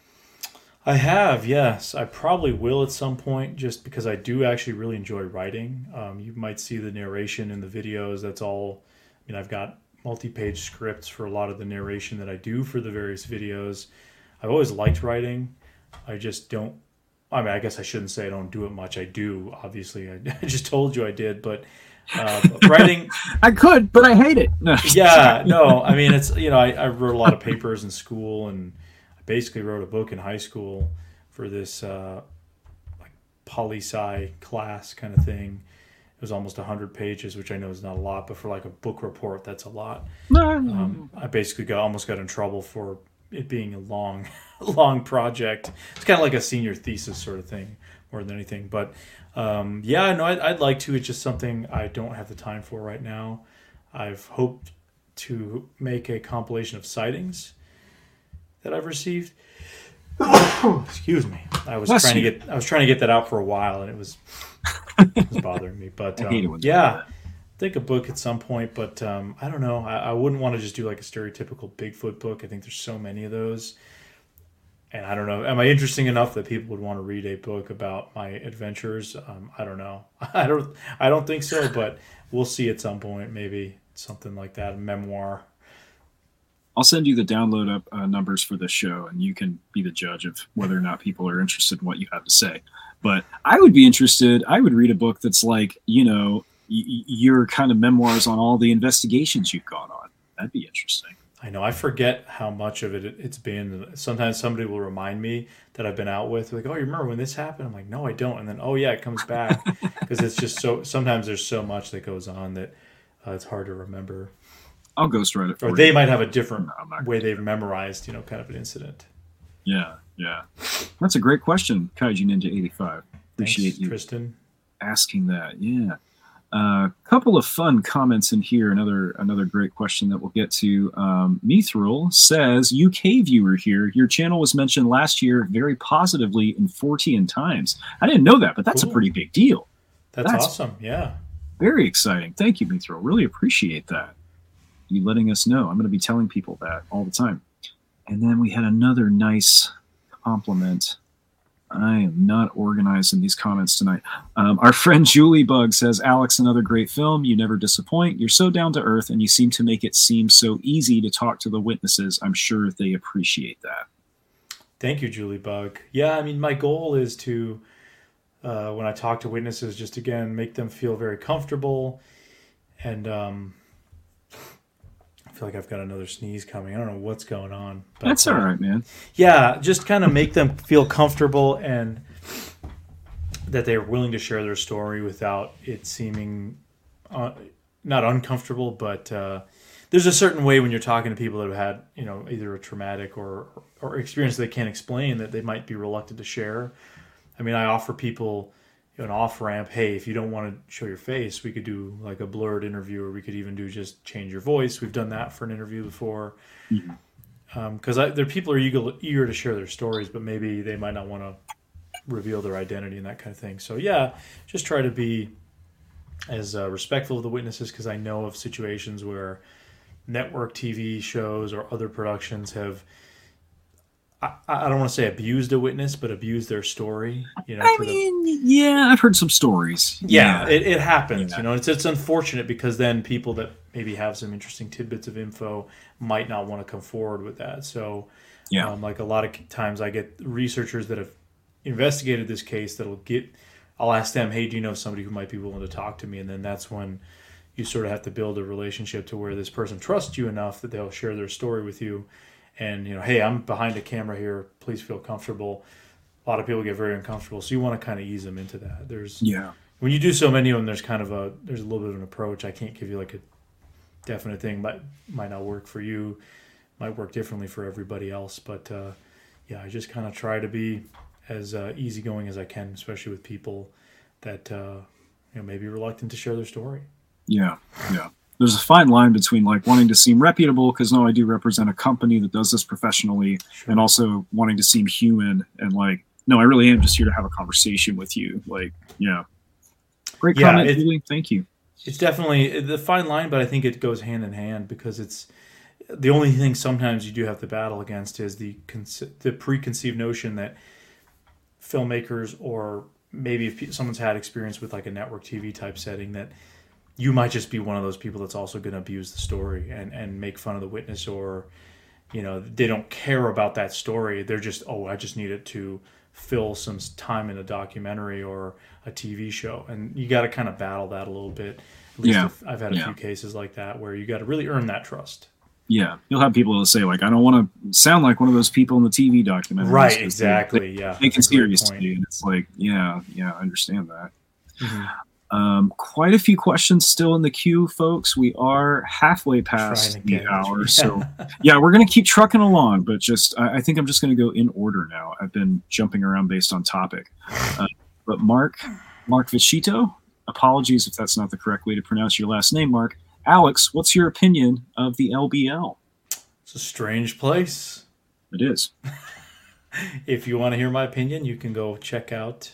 [SPEAKER 2] I have, yes. I probably will at some point, just because I do actually really enjoy writing. You might see the narration in the videos. That's all. I've got multi-page scripts for a lot of the narration that I do for the various videos. I've always liked writing. I just don't. I guess I shouldn't say I don't do it much. I do, obviously. I just told you I did, but writing.
[SPEAKER 1] I could, but I hate it. No.
[SPEAKER 2] Yeah, no. It's I wrote a lot of papers in school, and I basically wrote a book in high school for this like poli-sci class kind of thing. It was almost 100 pages, which I know is not a lot, but for like a book report, that's a lot. I basically almost got in trouble for it being a long project. It's kind of like a senior thesis sort of thing more than anything. But I'd like to. It's just something I don't have the time for right now. I've hoped to make a compilation of sightings that I've received. Excuse me. I was trying to get that out for a while, and it was bothering me. But
[SPEAKER 1] I hate it when
[SPEAKER 2] I think a book at some point, but I don't know. I wouldn't want to just do like a stereotypical Bigfoot book. I think there's so many of those. And I don't know. Am I interesting enough that people would want to read a book about my adventures? I don't know. I don't think so, but we'll see at some point. Maybe something like that, a memoir.
[SPEAKER 1] I'll send you the download up numbers for this show, and you can be the judge of whether or not people are interested in what you have to say. But I would be interested. I would read a book that's like, your kind of memoirs on all the investigations you've gone on. That'd be interesting.
[SPEAKER 2] I know. I forget how much of it's been. Sometimes somebody will remind me that I've been out with. Like, oh, you remember when this happened? I'm like, no, I don't. And then, oh, yeah, it comes back. Because it's just so. Sometimes there's so much that goes on that it's hard to remember.
[SPEAKER 1] I'll ghostwrite it for you.
[SPEAKER 2] Or they might have a different way they've memorized, kind of an incident.
[SPEAKER 1] Yeah. That's a great question, Kaiju Ninja 85. Appreciate you,
[SPEAKER 2] Tristan,
[SPEAKER 1] asking that. Yeah. Couple of fun comments in here. Another great question that we'll get to. Mithril says, UK viewer here. Your channel was mentioned last year very positively in Fortean Times. I didn't know that, but that's cool. A pretty big deal.
[SPEAKER 2] That's awesome. Yeah.
[SPEAKER 1] Very exciting. Thank you, Mithril. Really appreciate that. You letting us know. I'm going to be telling people that all the time. And then we had another nice compliment. I am not organized in these comments tonight. Our friend Julie Bug says, Alex, another great film. You never disappoint. You're so down to earth, and you seem to make it seem so easy to talk to the witnesses. I'm sure they appreciate that.
[SPEAKER 2] Thank you, Julie Bug. Yeah, I mean, my goal is to, when I talk to witnesses, just again, make them feel very comfortable. And I feel like I've got another sneeze coming. I don't know what's going on.
[SPEAKER 1] But, that's all right, man.
[SPEAKER 2] Yeah, just kind of make them feel comfortable and that they're willing to share their story without it seeming not uncomfortable, but there's a certain way when you're talking to people that have had, either a traumatic or experience they can't explain that they might be reluctant to share. I mean, I offer people an off ramp. Hey, if you don't want to show your face, we could do like a blurred interview, or we could even do just change your voice. We've done that for an interview before. Because there people are eager to share their stories, but maybe they might not want to reveal their identity and that kind of thing. So yeah, just try to be as respectful of the witnesses, because I know of situations where network TV shows or other productions have, I don't want to say abused a witness, but abused their story.
[SPEAKER 1] Yeah, I've heard some stories.
[SPEAKER 2] Yeah. It happens. Yeah. It's unfortunate, because then people that maybe have some interesting tidbits of info might not want to come forward with that. So, like a lot of times I get researchers that have investigated this case I'll ask them, hey, do you know somebody who might be willing to talk to me? And then that's when you sort of have to build a relationship to where this person trusts you enough that they'll share their story with you. And, hey, I'm behind the camera here. Please feel comfortable. A lot of people get very uncomfortable. So you want to kind of ease them into that. When you do so many of them, there's a little bit of an approach. I can't give you like a definite thing. Might not work for you. Might work differently for everybody else. But, I just kind of try to be as easygoing as I can, especially with people that may be reluctant to share their story.
[SPEAKER 1] Yeah. There's a fine line between like wanting to seem reputable, because I do represent a company that does this professionally, and also wanting to seem human and like, no, I really am just here to have a conversation with you. Like, great comment, Julie. Thank you.
[SPEAKER 2] It's definitely the fine line, but I think it goes hand in hand, because it's the only thing sometimes you do have to battle against is the preconceived notion that filmmakers, or maybe if someone's had experience with like a network TV type setting, that you might just be one of those people that's also going to abuse the story and make fun of the witness, or they don't care about that story. They're just, I just need it to fill some time in a documentary or a TV show, and you got to kind of battle that a little bit. At least I've had a few cases like that where you got to really earn that trust.
[SPEAKER 1] Yeah, you'll have people that say, like, I don't want to sound like one of those people in the TV documentary.
[SPEAKER 2] Right, exactly,
[SPEAKER 1] Take it seriously. And it's like, I understand that. Mm-hmm. Quite a few questions still in the queue, folks. We are halfway past the hour. So, we're going to keep trucking along, but I think I'm just going to go in order now. I've been jumping around based on topic. But Mark Vichito, apologies if that's not the correct way to pronounce your last name, Mark. Alex, what's your opinion of the LBL?
[SPEAKER 2] It's a strange place.
[SPEAKER 1] It is.
[SPEAKER 2] If you want to hear my opinion, you can go check out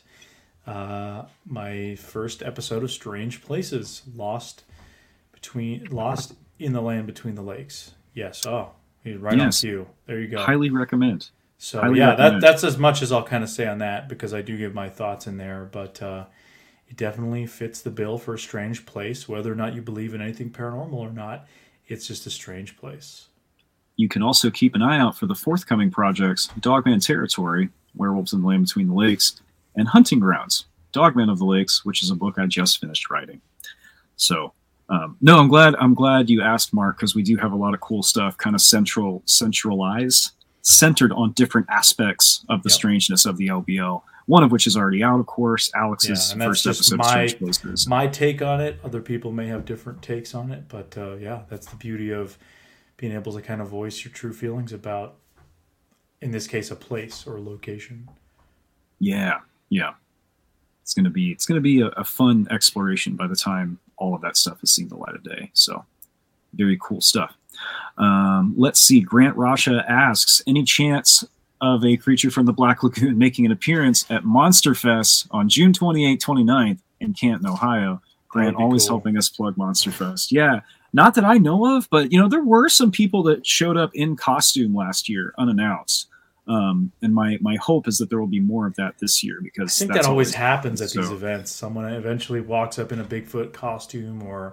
[SPEAKER 2] my first episode of Strange Places, Lost in the Land Between the Lakes. Yes. Oh, right on cue. There you go.
[SPEAKER 1] Highly recommend.
[SPEAKER 2] So recommend. That's as much as I'll kind of say on that, because I do give my thoughts in there, but it definitely fits the bill for a strange place. Whether or not you believe in anything paranormal or not, it's just a strange place.
[SPEAKER 1] You can also keep an eye out for the forthcoming projects, Dogman Territory, Werewolves in the Land Between the Lakes, and Hunting Grounds, Dogman of the Lakes, which is a book I just finished writing. So, no, I'm glad you asked, Mark, because we do have a lot of cool stuff, kind of centralized, centered on different aspects of the strangeness of the LBL. One of which is already out, of course. Alex's first episode of Strange Places.
[SPEAKER 2] My take on it. Other people may have different takes on it, but that's the beauty of being able to kind of voice your true feelings about, in this case, a place or a location.
[SPEAKER 1] Yeah. It's gonna be a fun exploration by the time all of that stuff has seen the light of day. So, very cool stuff. Let's see. Grant Rasha asks, any chance of a creature from the Black Lagoon making an appearance at Monster Fest on June 28th, 29th in Canton, Ohio? Grant always helping us plug Monster Fest. Yeah, not that I know of, but there were some people that showed up in costume last year, unannounced. And my hope is that there will be more of that this year, because
[SPEAKER 2] I think that always happens at these events. Someone eventually walks up in a Bigfoot costume, or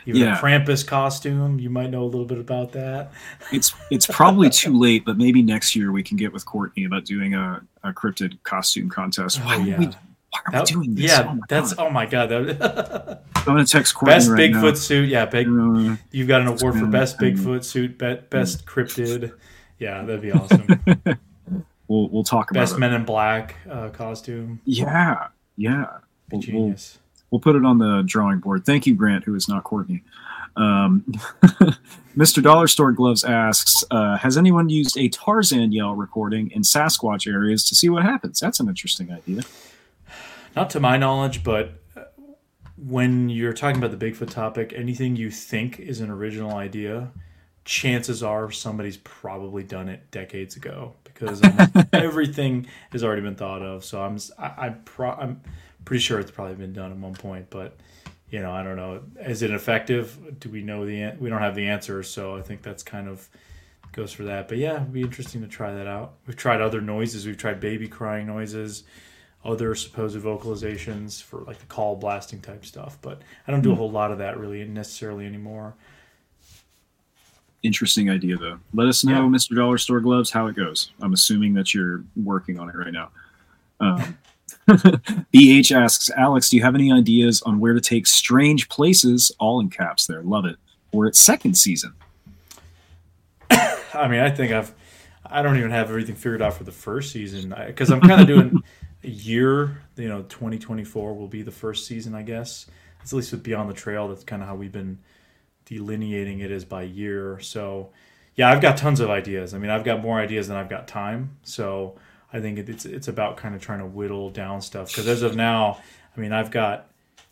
[SPEAKER 2] even a Krampus costume. You might know a little bit about that.
[SPEAKER 1] It's probably too late, but maybe next year we can get with Courtney about doing a cryptid costume contest. Why are we doing this?
[SPEAKER 2] Yeah, oh my god.
[SPEAKER 1] I'm gonna text Courtney
[SPEAKER 2] best
[SPEAKER 1] right
[SPEAKER 2] Bigfoot
[SPEAKER 1] now.
[SPEAKER 2] suit. Yeah, you've got an award for best Bigfoot suit, best cryptid. Yeah, that'd be awesome.
[SPEAKER 1] We'll talk about
[SPEAKER 2] best Men in Black costume.
[SPEAKER 1] Yeah.
[SPEAKER 2] Genius.
[SPEAKER 1] We'll put it on the drawing board. Thank you, Grant, who is not Courtney. Mr. Dollar Store Gloves asks, has anyone used a Tarzan yell recording in Sasquatch areas to see what happens? That's an interesting idea.
[SPEAKER 2] Not to my knowledge, but when you're talking about the Bigfoot topic, anything you think is an original idea, chances are somebody's probably done it decades ago, because everything has already been thought of. So I'm pretty sure it's probably been done at one point, but I don't know. Is it effective? Do we know we don't have the answer, so I think that's kind of goes for that. But yeah, it'd be interesting to try that out. We've tried other noises. We've tried baby crying noises, other supposed vocalizations for like the call blasting type stuff, but I don't do a whole lot of that really necessarily anymore.
[SPEAKER 1] Interesting idea, though. Let us know, Mr. Dollar Store Gloves, how it goes. I'm assuming that you're working on it right now. BH asks, Alex, do you have any ideas on where to take Strange Places, all in caps there, love it, or its second season?
[SPEAKER 2] I mean, I don't even have everything figured out for the first season, because I'm kind of doing a year, 2024 will be the first season, I guess. It's at least with Beyond the Trail, that's kind of how we've been delineating it, is by year. So yeah, I've got tons of ideas. I mean, I've got more ideas than I've got time. So I think it's about kind of trying to whittle down stuff, because as of now, I mean, I've got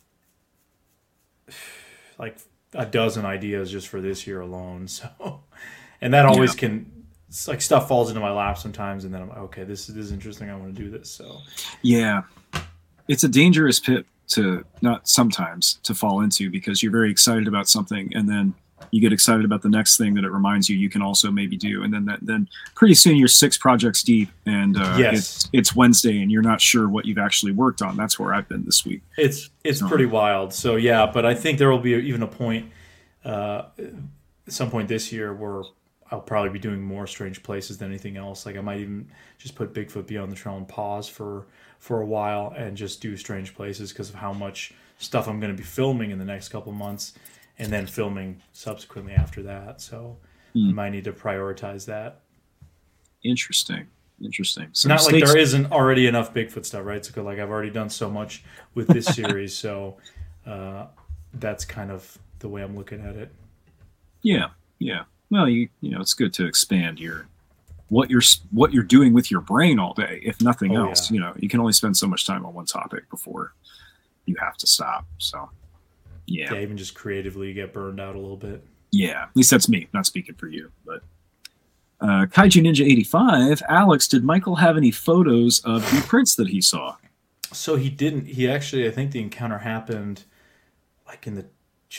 [SPEAKER 2] like a dozen ideas just for this year alone. So, and that always it's like stuff falls into my lap sometimes, and then I'm like, okay, this is interesting. I want to do this. So
[SPEAKER 1] yeah, it's a dangerous pit to fall into, because you're very excited about something, and then you get excited about the next thing that it reminds you can also maybe do, and then pretty soon you're 6 projects deep, and it's Wednesday and you're not sure what you've actually worked on. That's where I've been this week.
[SPEAKER 2] It's pretty wild. So yeah, but I think there will be even a point at some point this year where I'll probably be doing more Strange Places than anything else. Like I might even just put Bigfoot Beyond the Trail on pause for a while and just do Strange Places, because of how much stuff I'm going to be filming in the next couple months, and then filming subsequently after that. So I might need to prioritize that.
[SPEAKER 1] Interesting. So
[SPEAKER 2] not like there isn't already enough Bigfoot stuff, right? So like I've already done so much with this series, so that's kind of the way I'm looking at it.
[SPEAKER 1] Yeah. Well, you know, it's good to expand what you're doing with your brain all day, if nothing else. Yeah. You can only spend so much time on one topic before you have to stop. So, yeah,
[SPEAKER 2] even just creatively, you get burned out a little bit.
[SPEAKER 1] Yeah, at least that's me, not speaking for you. But Kaiju Ninja 85, Alex, did Michael have any photos of the prints that he saw?
[SPEAKER 2] So he didn't. He actually, I think the encounter happened like in the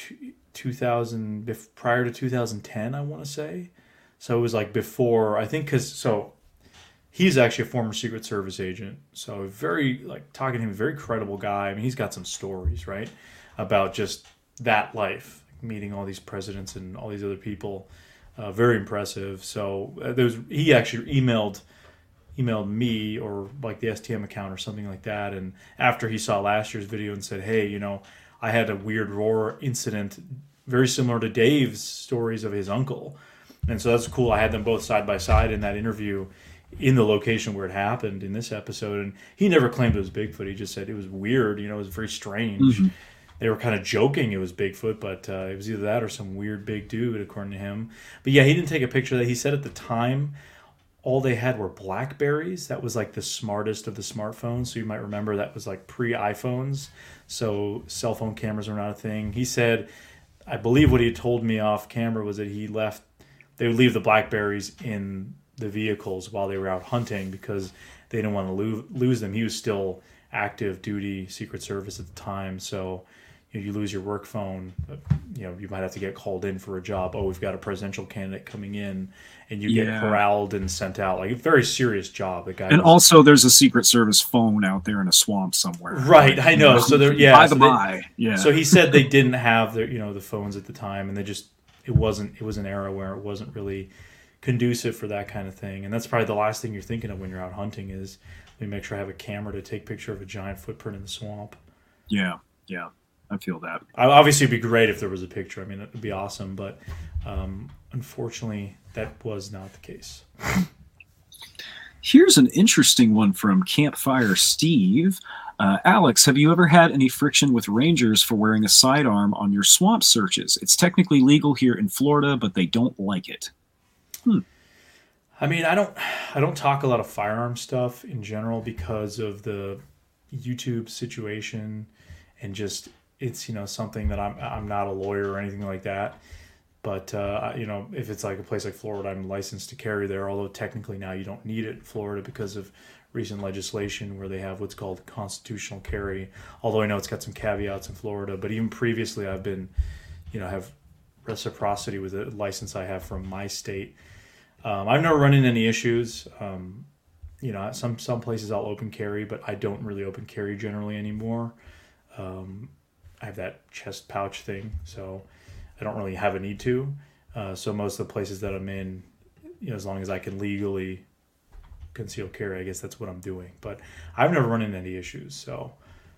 [SPEAKER 2] 2000, prior to 2010, I want to say. So it was like before, I think, because he's actually a former Secret Service agent. So very, like, talking to him, very credible guy. I mean, he's got some stories, right, about just that life, meeting all these presidents and all these other people. Very impressive. So he actually emailed me, or like the STM account or something like that. And after he saw last year's video and said, hey, I had a weird roar incident very similar to Dave's stories of his uncle. And so that's cool. I had them both side by side in that interview in the location where it happened in this episode. And he never claimed it was Bigfoot. He just said it was weird. It was very strange. Mm-hmm. They were kind of joking it was Bigfoot, but it was either that or some weird big dude, according to him. But yeah, he didn't take a picture of that. He said at the time, all they had were BlackBerries. That was like the smartest of the smartphones. So you might remember that was like pre-iPhones. So cell phone cameras were not a thing. He said, I believe what he told me off camera was that they would leave the BlackBerries in the vehicles while they were out hunting because they didn't want to lose them. He was still active duty Secret Service at the time. So you lose your work phone, you might have to get called in for a job. Oh, we've got a presidential candidate coming in, and you get corralled and sent out. Like a very serious job. The guy
[SPEAKER 1] also there's a Secret Service phone out there in a swamp somewhere.
[SPEAKER 2] Right, I know. So there, So he said they didn't have the phones at the time, and it was an era where it wasn't really conducive for that kind of thing. And that's probably the last thing you're thinking of when you're out hunting is we make sure I have a camera to take a picture of a giant footprint in the swamp.
[SPEAKER 1] Yeah, I feel that.
[SPEAKER 2] Obviously, it'd be great if there was a picture. I mean, it would be awesome, but unfortunately, that was not the case.
[SPEAKER 1] Here's an interesting one from Campfire Steve. Alex, have you ever had any friction with rangers for wearing a sidearm on your swamp searches? It's technically legal here in Florida, but they don't like it.
[SPEAKER 2] I mean, I don't talk a lot of firearm stuff in general because of the YouTube situation, and just it's something that I'm not a lawyer or anything like that. But if it's like a place like Florida, I'm licensed to carry there. Although technically now you don't need it in Florida because of recent legislation where they have what's called constitutional carry. Although I know it's got some caveats in Florida. But even previously, I've been, have reciprocity with the license I have from my state. I've never run into any issues. Some places I'll open carry, but I don't really open carry generally anymore. I have that chest pouch thing, so I don't really have a need to. So most of the places that I'm in, as long as I can legally conceal carry, I guess that's what I'm doing. But I've never run into any issues. So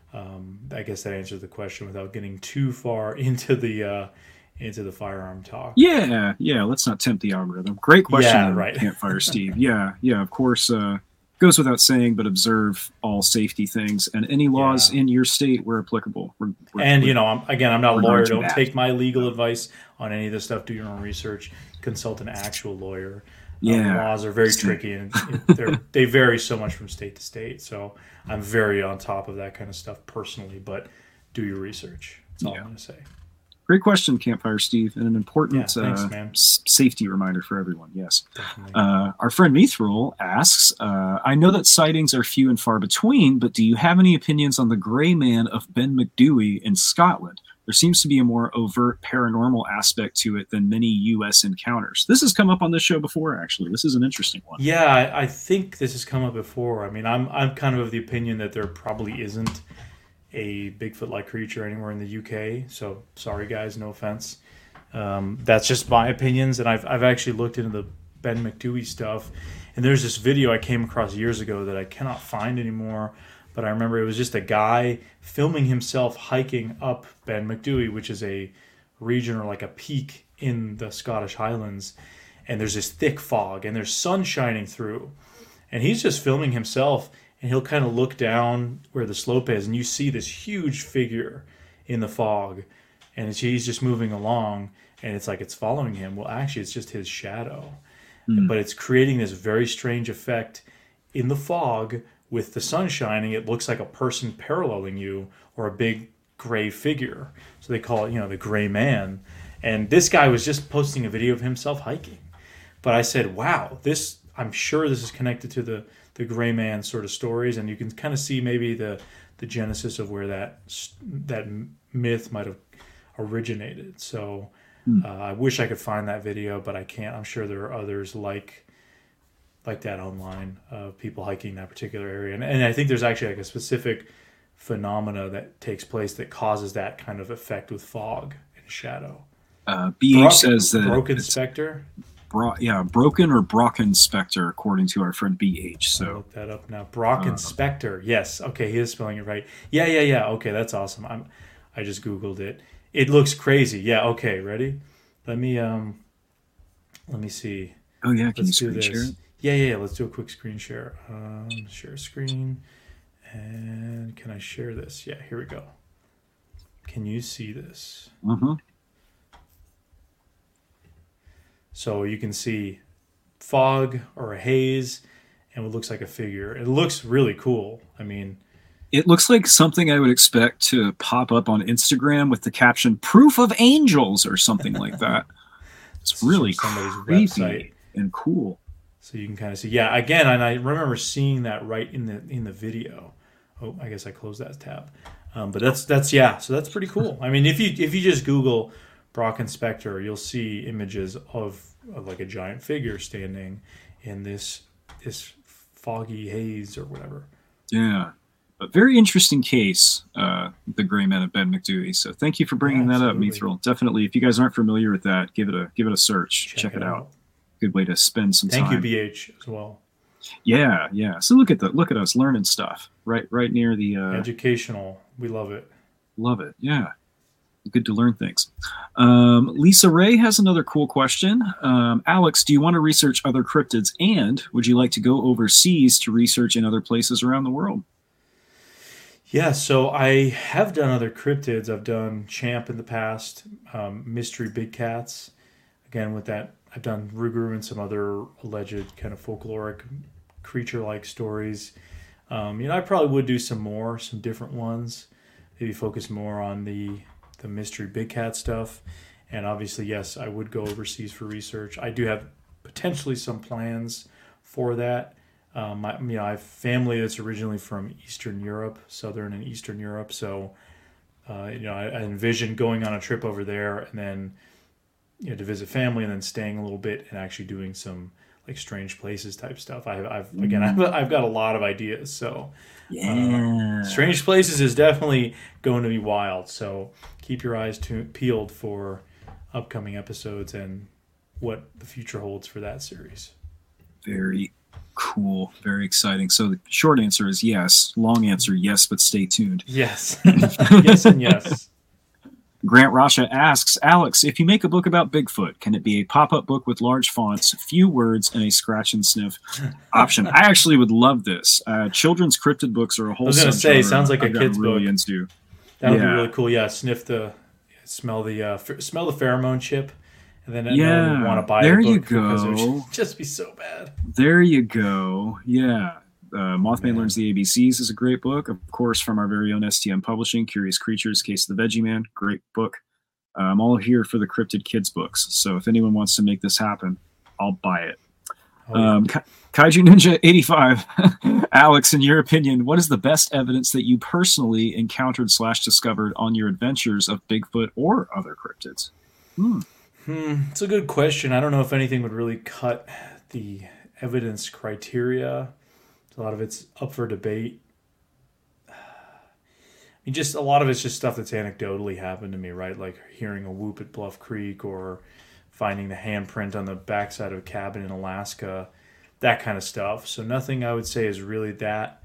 [SPEAKER 2] I guess that answers the question without getting too far into the firearm talk.
[SPEAKER 1] Yeah. Let's not tempt the algorithm. Great question,
[SPEAKER 2] yeah, right.
[SPEAKER 1] Campfire Steve. Yeah. Of course, goes without saying, but observe all safety things and any laws in your state where applicable. I'm
[SPEAKER 2] not a lawyer. Don't take my legal advice on any of this stuff. Do your own research. Consult an actual lawyer. Laws are very tricky, and they vary so much from state to state. So I'm very on top of that kind of stuff personally, but do your research. That's all I'm going to say.
[SPEAKER 1] Great question, Campfire Steve, and an important
[SPEAKER 2] thanks,
[SPEAKER 1] safety reminder for everyone. Yes. Our friend Mithril asks, I know that sightings are few and far between, but do you have any opinions on the Grey Man of Ben Macdui in Scotland? There seems to be a more overt paranormal aspect to it than many U.S. encounters. This has come up on this show before, actually. This is an interesting one.
[SPEAKER 2] Yeah, I think this has come up before. I mean, I'm kind of the opinion that there probably isn't a Bigfoot-like creature anywhere in the UK. So sorry, guys, no offense. That's just my opinions, and I've actually looked into the Ben Macdui stuff, and there's this video I came across years ago that I cannot find anymore, but I remember it was just a guy filming himself hiking up Ben Macdui, which is a region or like a peak in the Scottish Highlands, and there's this thick fog, and there's sun shining through, and he's just filming himself, and he'll kind of look down where the slope is, and you see this huge figure in the fog, and he's just moving along, and it's like it's following him. Well, actually, it's just his shadow. But it's creating this very strange effect in the fog with the sun shining. It looks like a person paralleling you or a big gray figure. So they call it, the Gray Man. And this guy was just posting a video of himself hiking. But I said, wow, I'm sure this is connected to the Gray Man sort of stories, and you can kind of see maybe the genesis of where that myth might have originated. So I wish I could find that video, but I can't. I'm sure there are others like that online of people hiking that particular area. And I think there's actually like a specific phenomena that takes place that causes that kind of effect with fog and shadow.
[SPEAKER 1] BH says that
[SPEAKER 2] Broken Spectre.
[SPEAKER 1] Broken or Brocken Spectre, according to our friend BH. So
[SPEAKER 2] I'll look that up now. Brocken Spectre. Yes. Okay, he is spelling it right. Yeah. Okay, that's awesome. I just Googled it. It looks crazy. Yeah. Okay. Ready? Let me see.
[SPEAKER 1] Oh yeah. Can you screen share it?
[SPEAKER 2] Yeah. Let's do a quick screen share. Share screen. And can I share this? Yeah. Here we go. Can you see this?
[SPEAKER 1] Mm-hmm.
[SPEAKER 2] So you can see fog or a haze and what looks like a figure. It looks really cool. I mean,
[SPEAKER 1] it looks like something I would expect to pop up on Instagram with the caption "Proof of Angels" or something like that. It's really creepy website. And cool.
[SPEAKER 2] So you can kind of see. Yeah, again, and I remember seeing that right in the video. Oh, I guess I closed that tab. But that's yeah. So that's pretty cool. I mean, if you just Google Brocken Spectre, you'll see images of like a giant figure standing in this foggy haze or whatever.
[SPEAKER 1] Yeah. A very interesting case, the Gray Men of Ben Macdui. So thank you for bringing that up, Mithril. Definitely, if you guys aren't familiar with that, give it a search. Check it out. Good way to spend some time.
[SPEAKER 2] Thank you, BH, as well.
[SPEAKER 1] Yeah. So look at us learning stuff right near the
[SPEAKER 2] educational. We love it.
[SPEAKER 1] Love it. Yeah. Good to learn things. Lisa Ray has another cool question. Alex, do you want to research other cryptids, and would you like to go overseas to research in other places around the world?
[SPEAKER 2] Yeah, so I have done other cryptids. I've done Champ in the past, Mystery Big Cats. Again, with that, I've done Rougarou and some other alleged kind of folkloric creature-like stories. I probably would do some different ones. Maybe focus more on the Mystery Big Cat stuff. And obviously, yes, I would go overseas for research. I do have potentially some plans for that. I have family that's originally from Eastern Europe, Southern and Eastern Europe. So, I envision going on a trip over there and then, to visit family and then staying a little bit and actually doing some like strange places type stuff. I've got a lot of ideas. So, strange places is definitely going to be wild. So keep your eyes peeled for upcoming episodes and what the future holds for that series.
[SPEAKER 1] Very cool. Very exciting. So the short answer is yes. Long answer, yes, but stay tuned.
[SPEAKER 2] Yes. Yes and yes.
[SPEAKER 1] Grant Rasha asks, Alex, if you make a book about Bigfoot, can it be a pop-up book with large fonts, few words, and a scratch and sniff option? I actually would love this. Children's cryptid books are a whole.
[SPEAKER 2] I was going to say, sounds like a kid's
[SPEAKER 1] really
[SPEAKER 2] book.
[SPEAKER 1] Into.
[SPEAKER 2] That would be really cool. Yeah, smell the pheromone chip. And then no one would want to buy
[SPEAKER 1] there
[SPEAKER 2] a book
[SPEAKER 1] you go.
[SPEAKER 2] Because it would just be so bad.
[SPEAKER 1] There you go. Yeah. Mothman Learns the ABCs is a great book. Of course, from our very own STM Publishing, Curious Creatures, Case of the Veggie Man, great book. I'm all here for the Cryptid Kids books. So if anyone wants to make this happen, I'll buy it. Kaiju Ninja 85. Alex, in your opinion, what is the best evidence that you personally encountered / discovered on your adventures of Bigfoot or other cryptids?
[SPEAKER 2] It's a good question. I don't know if anything would really cut the evidence criteria. A lot of it's up for debate. I mean, just a lot of it's just stuff that's anecdotally happened to me, right? Like hearing a whoop at Bluff Creek or finding the handprint on the backside of a cabin in Alaska, that kind of stuff. So nothing I would say is really that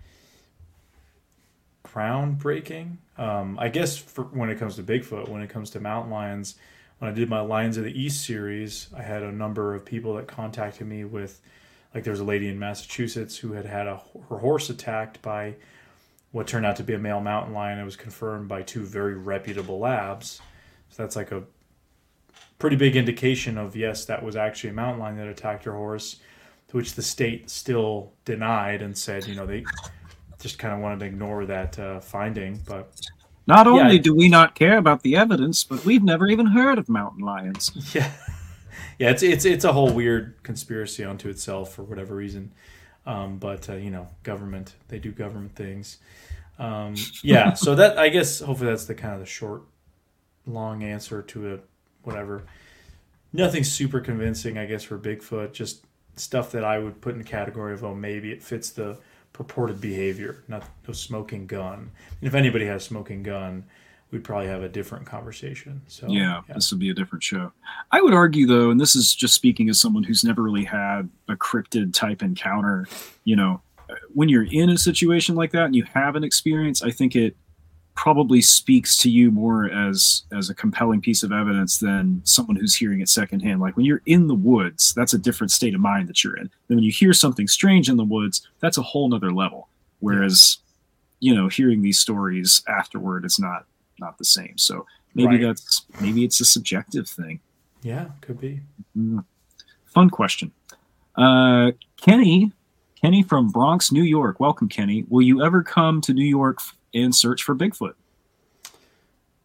[SPEAKER 2] groundbreaking. I guess when it comes to Bigfoot, when it comes to mountain lions, when I did my Lions of the East series, I had a number of people that contacted me with, like there was a lady in Massachusetts who had her horse attacked by what turned out to be a male mountain lion. It was confirmed by 2 very reputable labs. So that's like a pretty big indication of, yes, that was actually a mountain lion that attacked her horse, to which the state still denied and said, they just kind of wanted to ignore that finding. But
[SPEAKER 1] not only do we not care about the evidence, but we've never even heard of mountain lions.
[SPEAKER 2] Yeah. Yeah, it's a whole weird conspiracy unto itself for whatever reason. But government, they do government things. So that, I guess, hopefully that's the kind of the short, long answer to it, whatever. Nothing super convincing, I guess, for Bigfoot. Just stuff that I would put in the category of, maybe it fits the purported behavior, no smoking gun. And if anybody has a smoking gun, we'd probably have a different conversation. So
[SPEAKER 1] yeah, this would be a different show. I would argue, though, and this is just speaking as someone who's never really had a cryptid type encounter, when you're in a situation like that and you have an experience, I think it probably speaks to you more as a compelling piece of evidence than someone who's hearing it secondhand. Like when you're in the woods, that's a different state of mind that you're in. Then when you hear something strange in the woods, that's a whole nother level. Whereas, hearing these stories afterward is not the same. So maybe it's a subjective thing.
[SPEAKER 2] Yeah, could be.
[SPEAKER 1] Fun question. Kenny from Bronx, New York. Welcome, Kenny. Will you ever come to New York and search for Bigfoot?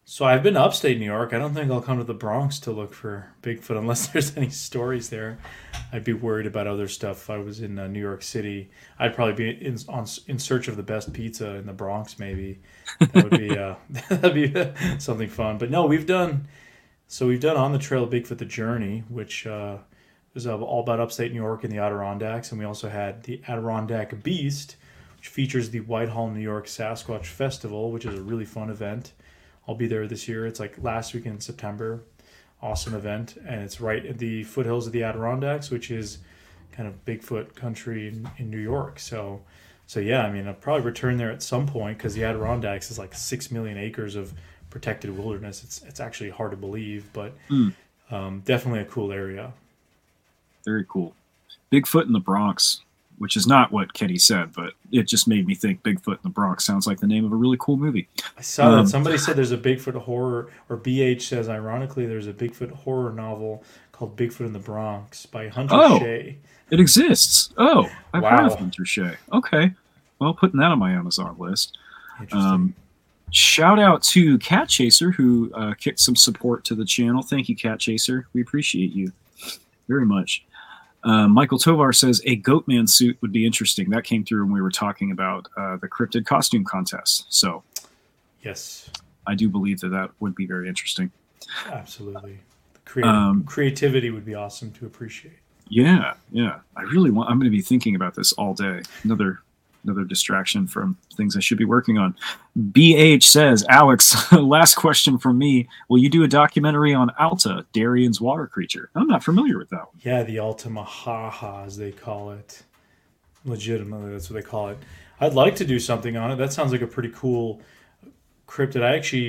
[SPEAKER 2] So I've been to upstate New York. I don't think I'll come to the Bronx to look for Bigfoot unless there's any stories there. I'd be worried about other stuff. If I was in New York City, I'd probably be in search of the best pizza in the Bronx. Maybe that would be that'd be something fun. But no, we've done On the Trail of Bigfoot: The Journey, which was all about upstate New York and the Adirondacks, and we also had the Adirondack Beast, which features the Whitehall, New York Sasquatch Festival, which is a really fun event. I'll be there this year. It's like last week in September. Awesome event. And it's right at the foothills of the Adirondacks, which is kind of Bigfoot country in New York. So yeah, I mean, I'll probably return there at some point because the Adirondacks is like 6 million acres of protected wilderness. It's actually hard to believe, but definitely a cool area.
[SPEAKER 1] Very cool. Bigfoot in the Bronx, which is not what Kenny said, but it just made me think Bigfoot in the Bronx sounds like the name of a really cool movie.
[SPEAKER 2] I saw that. Somebody said there's a Bigfoot horror, or BH says, ironically, there's a Bigfoot horror novel called Bigfoot in the Bronx by Hunter Shea.
[SPEAKER 1] It exists. Oh, I've heard of Hunter Shea. Okay. Well, putting that on my Amazon list.
[SPEAKER 2] Interesting.
[SPEAKER 1] Shout out to Cat Chaser, who kicked some support to the channel. Thank you, Cat Chaser. We appreciate you very much. Michael Tovar says a Goatman suit would be interesting. That came through when we were talking about the cryptid costume contest. So,
[SPEAKER 2] yes,
[SPEAKER 1] I do believe that would be very interesting.
[SPEAKER 2] Absolutely, creativity would be awesome to appreciate.
[SPEAKER 1] Yeah. I'm going to be thinking about this all day. Another distraction from things I should be working on. BH says, Alex, last question from me. Will you do a documentary on Alta, Darien's water creature? I'm not familiar with that one.
[SPEAKER 2] Yeah, the Altamaha, as they call it. Legitimately, that's what they call it. I'd like to do something on it. That sounds like a pretty cool cryptid.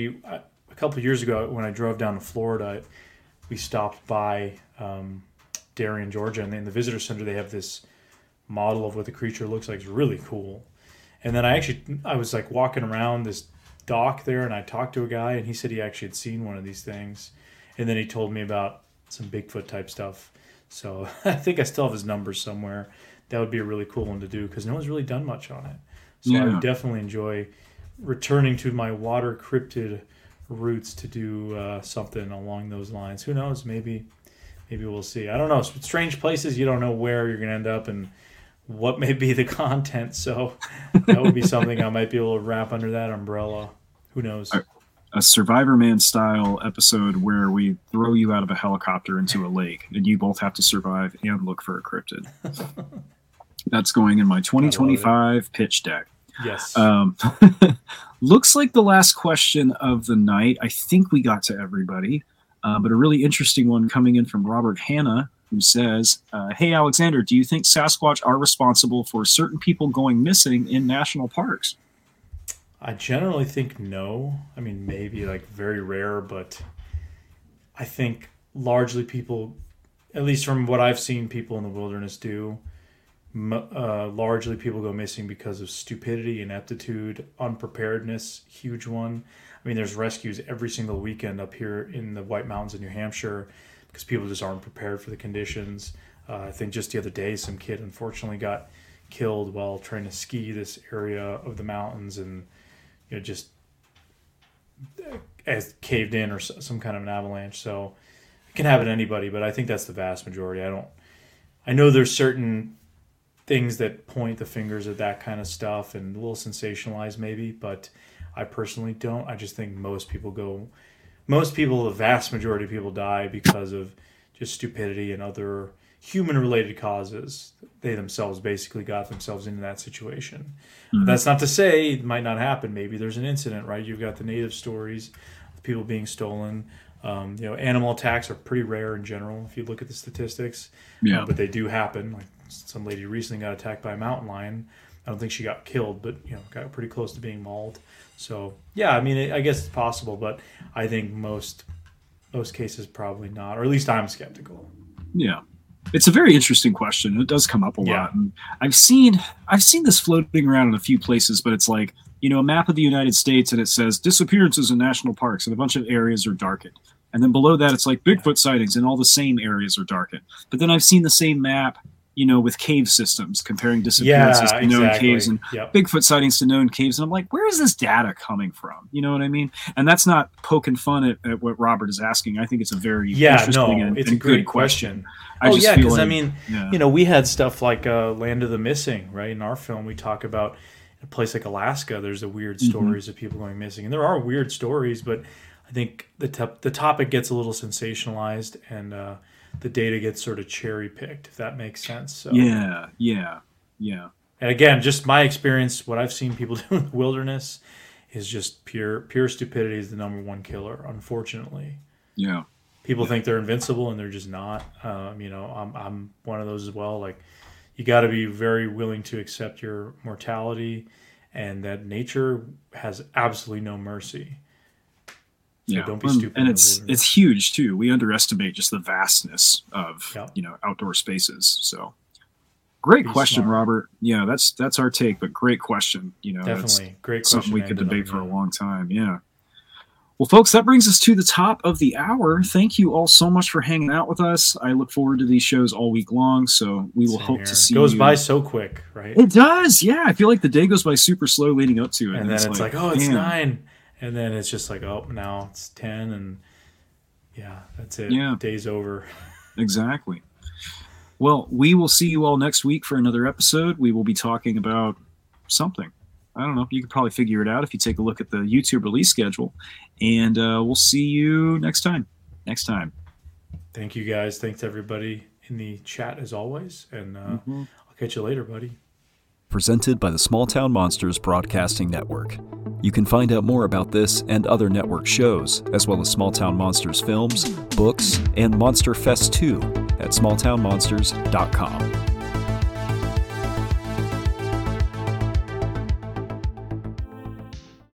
[SPEAKER 2] A couple of years ago, when I drove down to Florida, we stopped by Darien, Georgia, and in the visitor center, they have this model of what the creature looks like. Is really cool. And then I was like walking around this dock there, and I talked to a guy, and he said he actually had seen one of these things, and then he told me about some Bigfoot type stuff. So I think I still have his number somewhere. That would be a really cool one to do because no one's really done much on it. So I would definitely enjoy returning to my water cryptid roots to do something along those lines. Who knows? Maybe we'll see. I don't know. Strange places, you don't know where you're going to end up and what may be the content. So that would be something I might be able to wrap under that umbrella. Who knows?
[SPEAKER 1] A Survivor Man style episode where we throw you out of a helicopter into a lake and you both have to survive and look for a cryptid. That's going in my 2025 pitch deck.
[SPEAKER 2] Yes.
[SPEAKER 1] Looks like the last question of the night. I think we got to everybody, but a really interesting one coming in from Robert Hanna, who says, hey, Alexander, do you think Sasquatch are responsible for certain people going missing in national parks?
[SPEAKER 2] I generally think no. I mean, maybe like very rare, but I think largely people, at least from what I've seen people in the wilderness do, largely people go missing because of stupidity, ineptitude, unpreparedness, huge one. I mean, there's rescues every single weekend up here in the White Mountains in New Hampshire because people just aren't prepared for the conditions. I think just the other day, some kid unfortunately got killed while trying to ski this area of the mountains and just as caved in or some kind of an avalanche. So it can happen to anybody, but I think that's the vast majority. I know there's certain things that point the fingers at that kind of stuff and a little sensationalized maybe, but I personally don't. I just think the vast majority of people die because of just stupidity and other human-related causes. They themselves basically got themselves into that situation. Mm-hmm. But that's not to say it might not happen. Maybe there's an incident, right? You've got the native stories of people being stolen. Animal attacks are pretty rare in general if you look at the statistics.
[SPEAKER 1] Yeah.
[SPEAKER 2] But they do happen. Like some lady recently got attacked by a mountain lion. I don't think she got killed, but got pretty close to being mauled. So yeah, I mean, I guess it's possible, but I think most cases probably not, or at least I'm skeptical.
[SPEAKER 1] Yeah. It's a very interesting question. It does come up a lot. And I've seen this floating around in a few places, but it's like, a map of the United States and it says disappearances in national parks and a bunch of areas are darkened. And then below that, it's like Bigfoot sightings and all the same areas are darkened. But then I've seen the same map with cave systems, comparing disappearances to known caves and Bigfoot sightings to known caves. And I'm like, where is this data coming from? You know what I mean? And that's not poking fun at what Robert is asking. I think it's a very interesting and good question.
[SPEAKER 2] Because I mean, we had stuff like Land of the Missing, right? In our film, we talk about a place like Alaska. There's the weird stories of people going missing. And there are weird stories, but I think the topic gets a little sensationalized, and the data gets sort of cherry picked, if that makes sense. So,
[SPEAKER 1] yeah.
[SPEAKER 2] And again, just my experience, what I've seen people do in the wilderness is just pure stupidity is the number one killer, unfortunately.
[SPEAKER 1] Yeah.
[SPEAKER 2] People think they're invincible, and they're just not. I'm one of those as well. Like, you got to be very willing to accept your mortality, and that nature has absolutely no mercy. So don't be stupid.
[SPEAKER 1] And it's huge too. We underestimate just the vastness of outdoor spaces. So great question, smart. Robert. Yeah, that's our take, but great question.
[SPEAKER 2] Definitely great question.
[SPEAKER 1] Something we could debate for a long time. Yeah. Well, folks, that brings us to the top of the hour. Thank you all so much for hanging out with us. I look forward to these shows all week long, so we will hope to see you.
[SPEAKER 2] It goes by so quick, right?
[SPEAKER 1] It does. Yeah, I feel like the day goes by super slow leading up to it.
[SPEAKER 2] And then it's like, oh, it's 9. And then it's just like, oh, now it's 10, and that's it.
[SPEAKER 1] Yeah.
[SPEAKER 2] Day's over.
[SPEAKER 1] Exactly. Well, we will see you all next week for another episode. We will be talking about something. I don't know. You could probably figure it out if you take a look at the YouTube release schedule. And we'll see you next time.
[SPEAKER 2] Thank you, guys. Thanks, everybody in the chat, as always. And I'll catch you later, buddy.
[SPEAKER 3] Presented by the Small Town Monsters Broadcasting Network. You can find out more about this and other network shows, as well as Small Town Monsters films, books, and Monster Fest 2 at smalltownmonsters.com.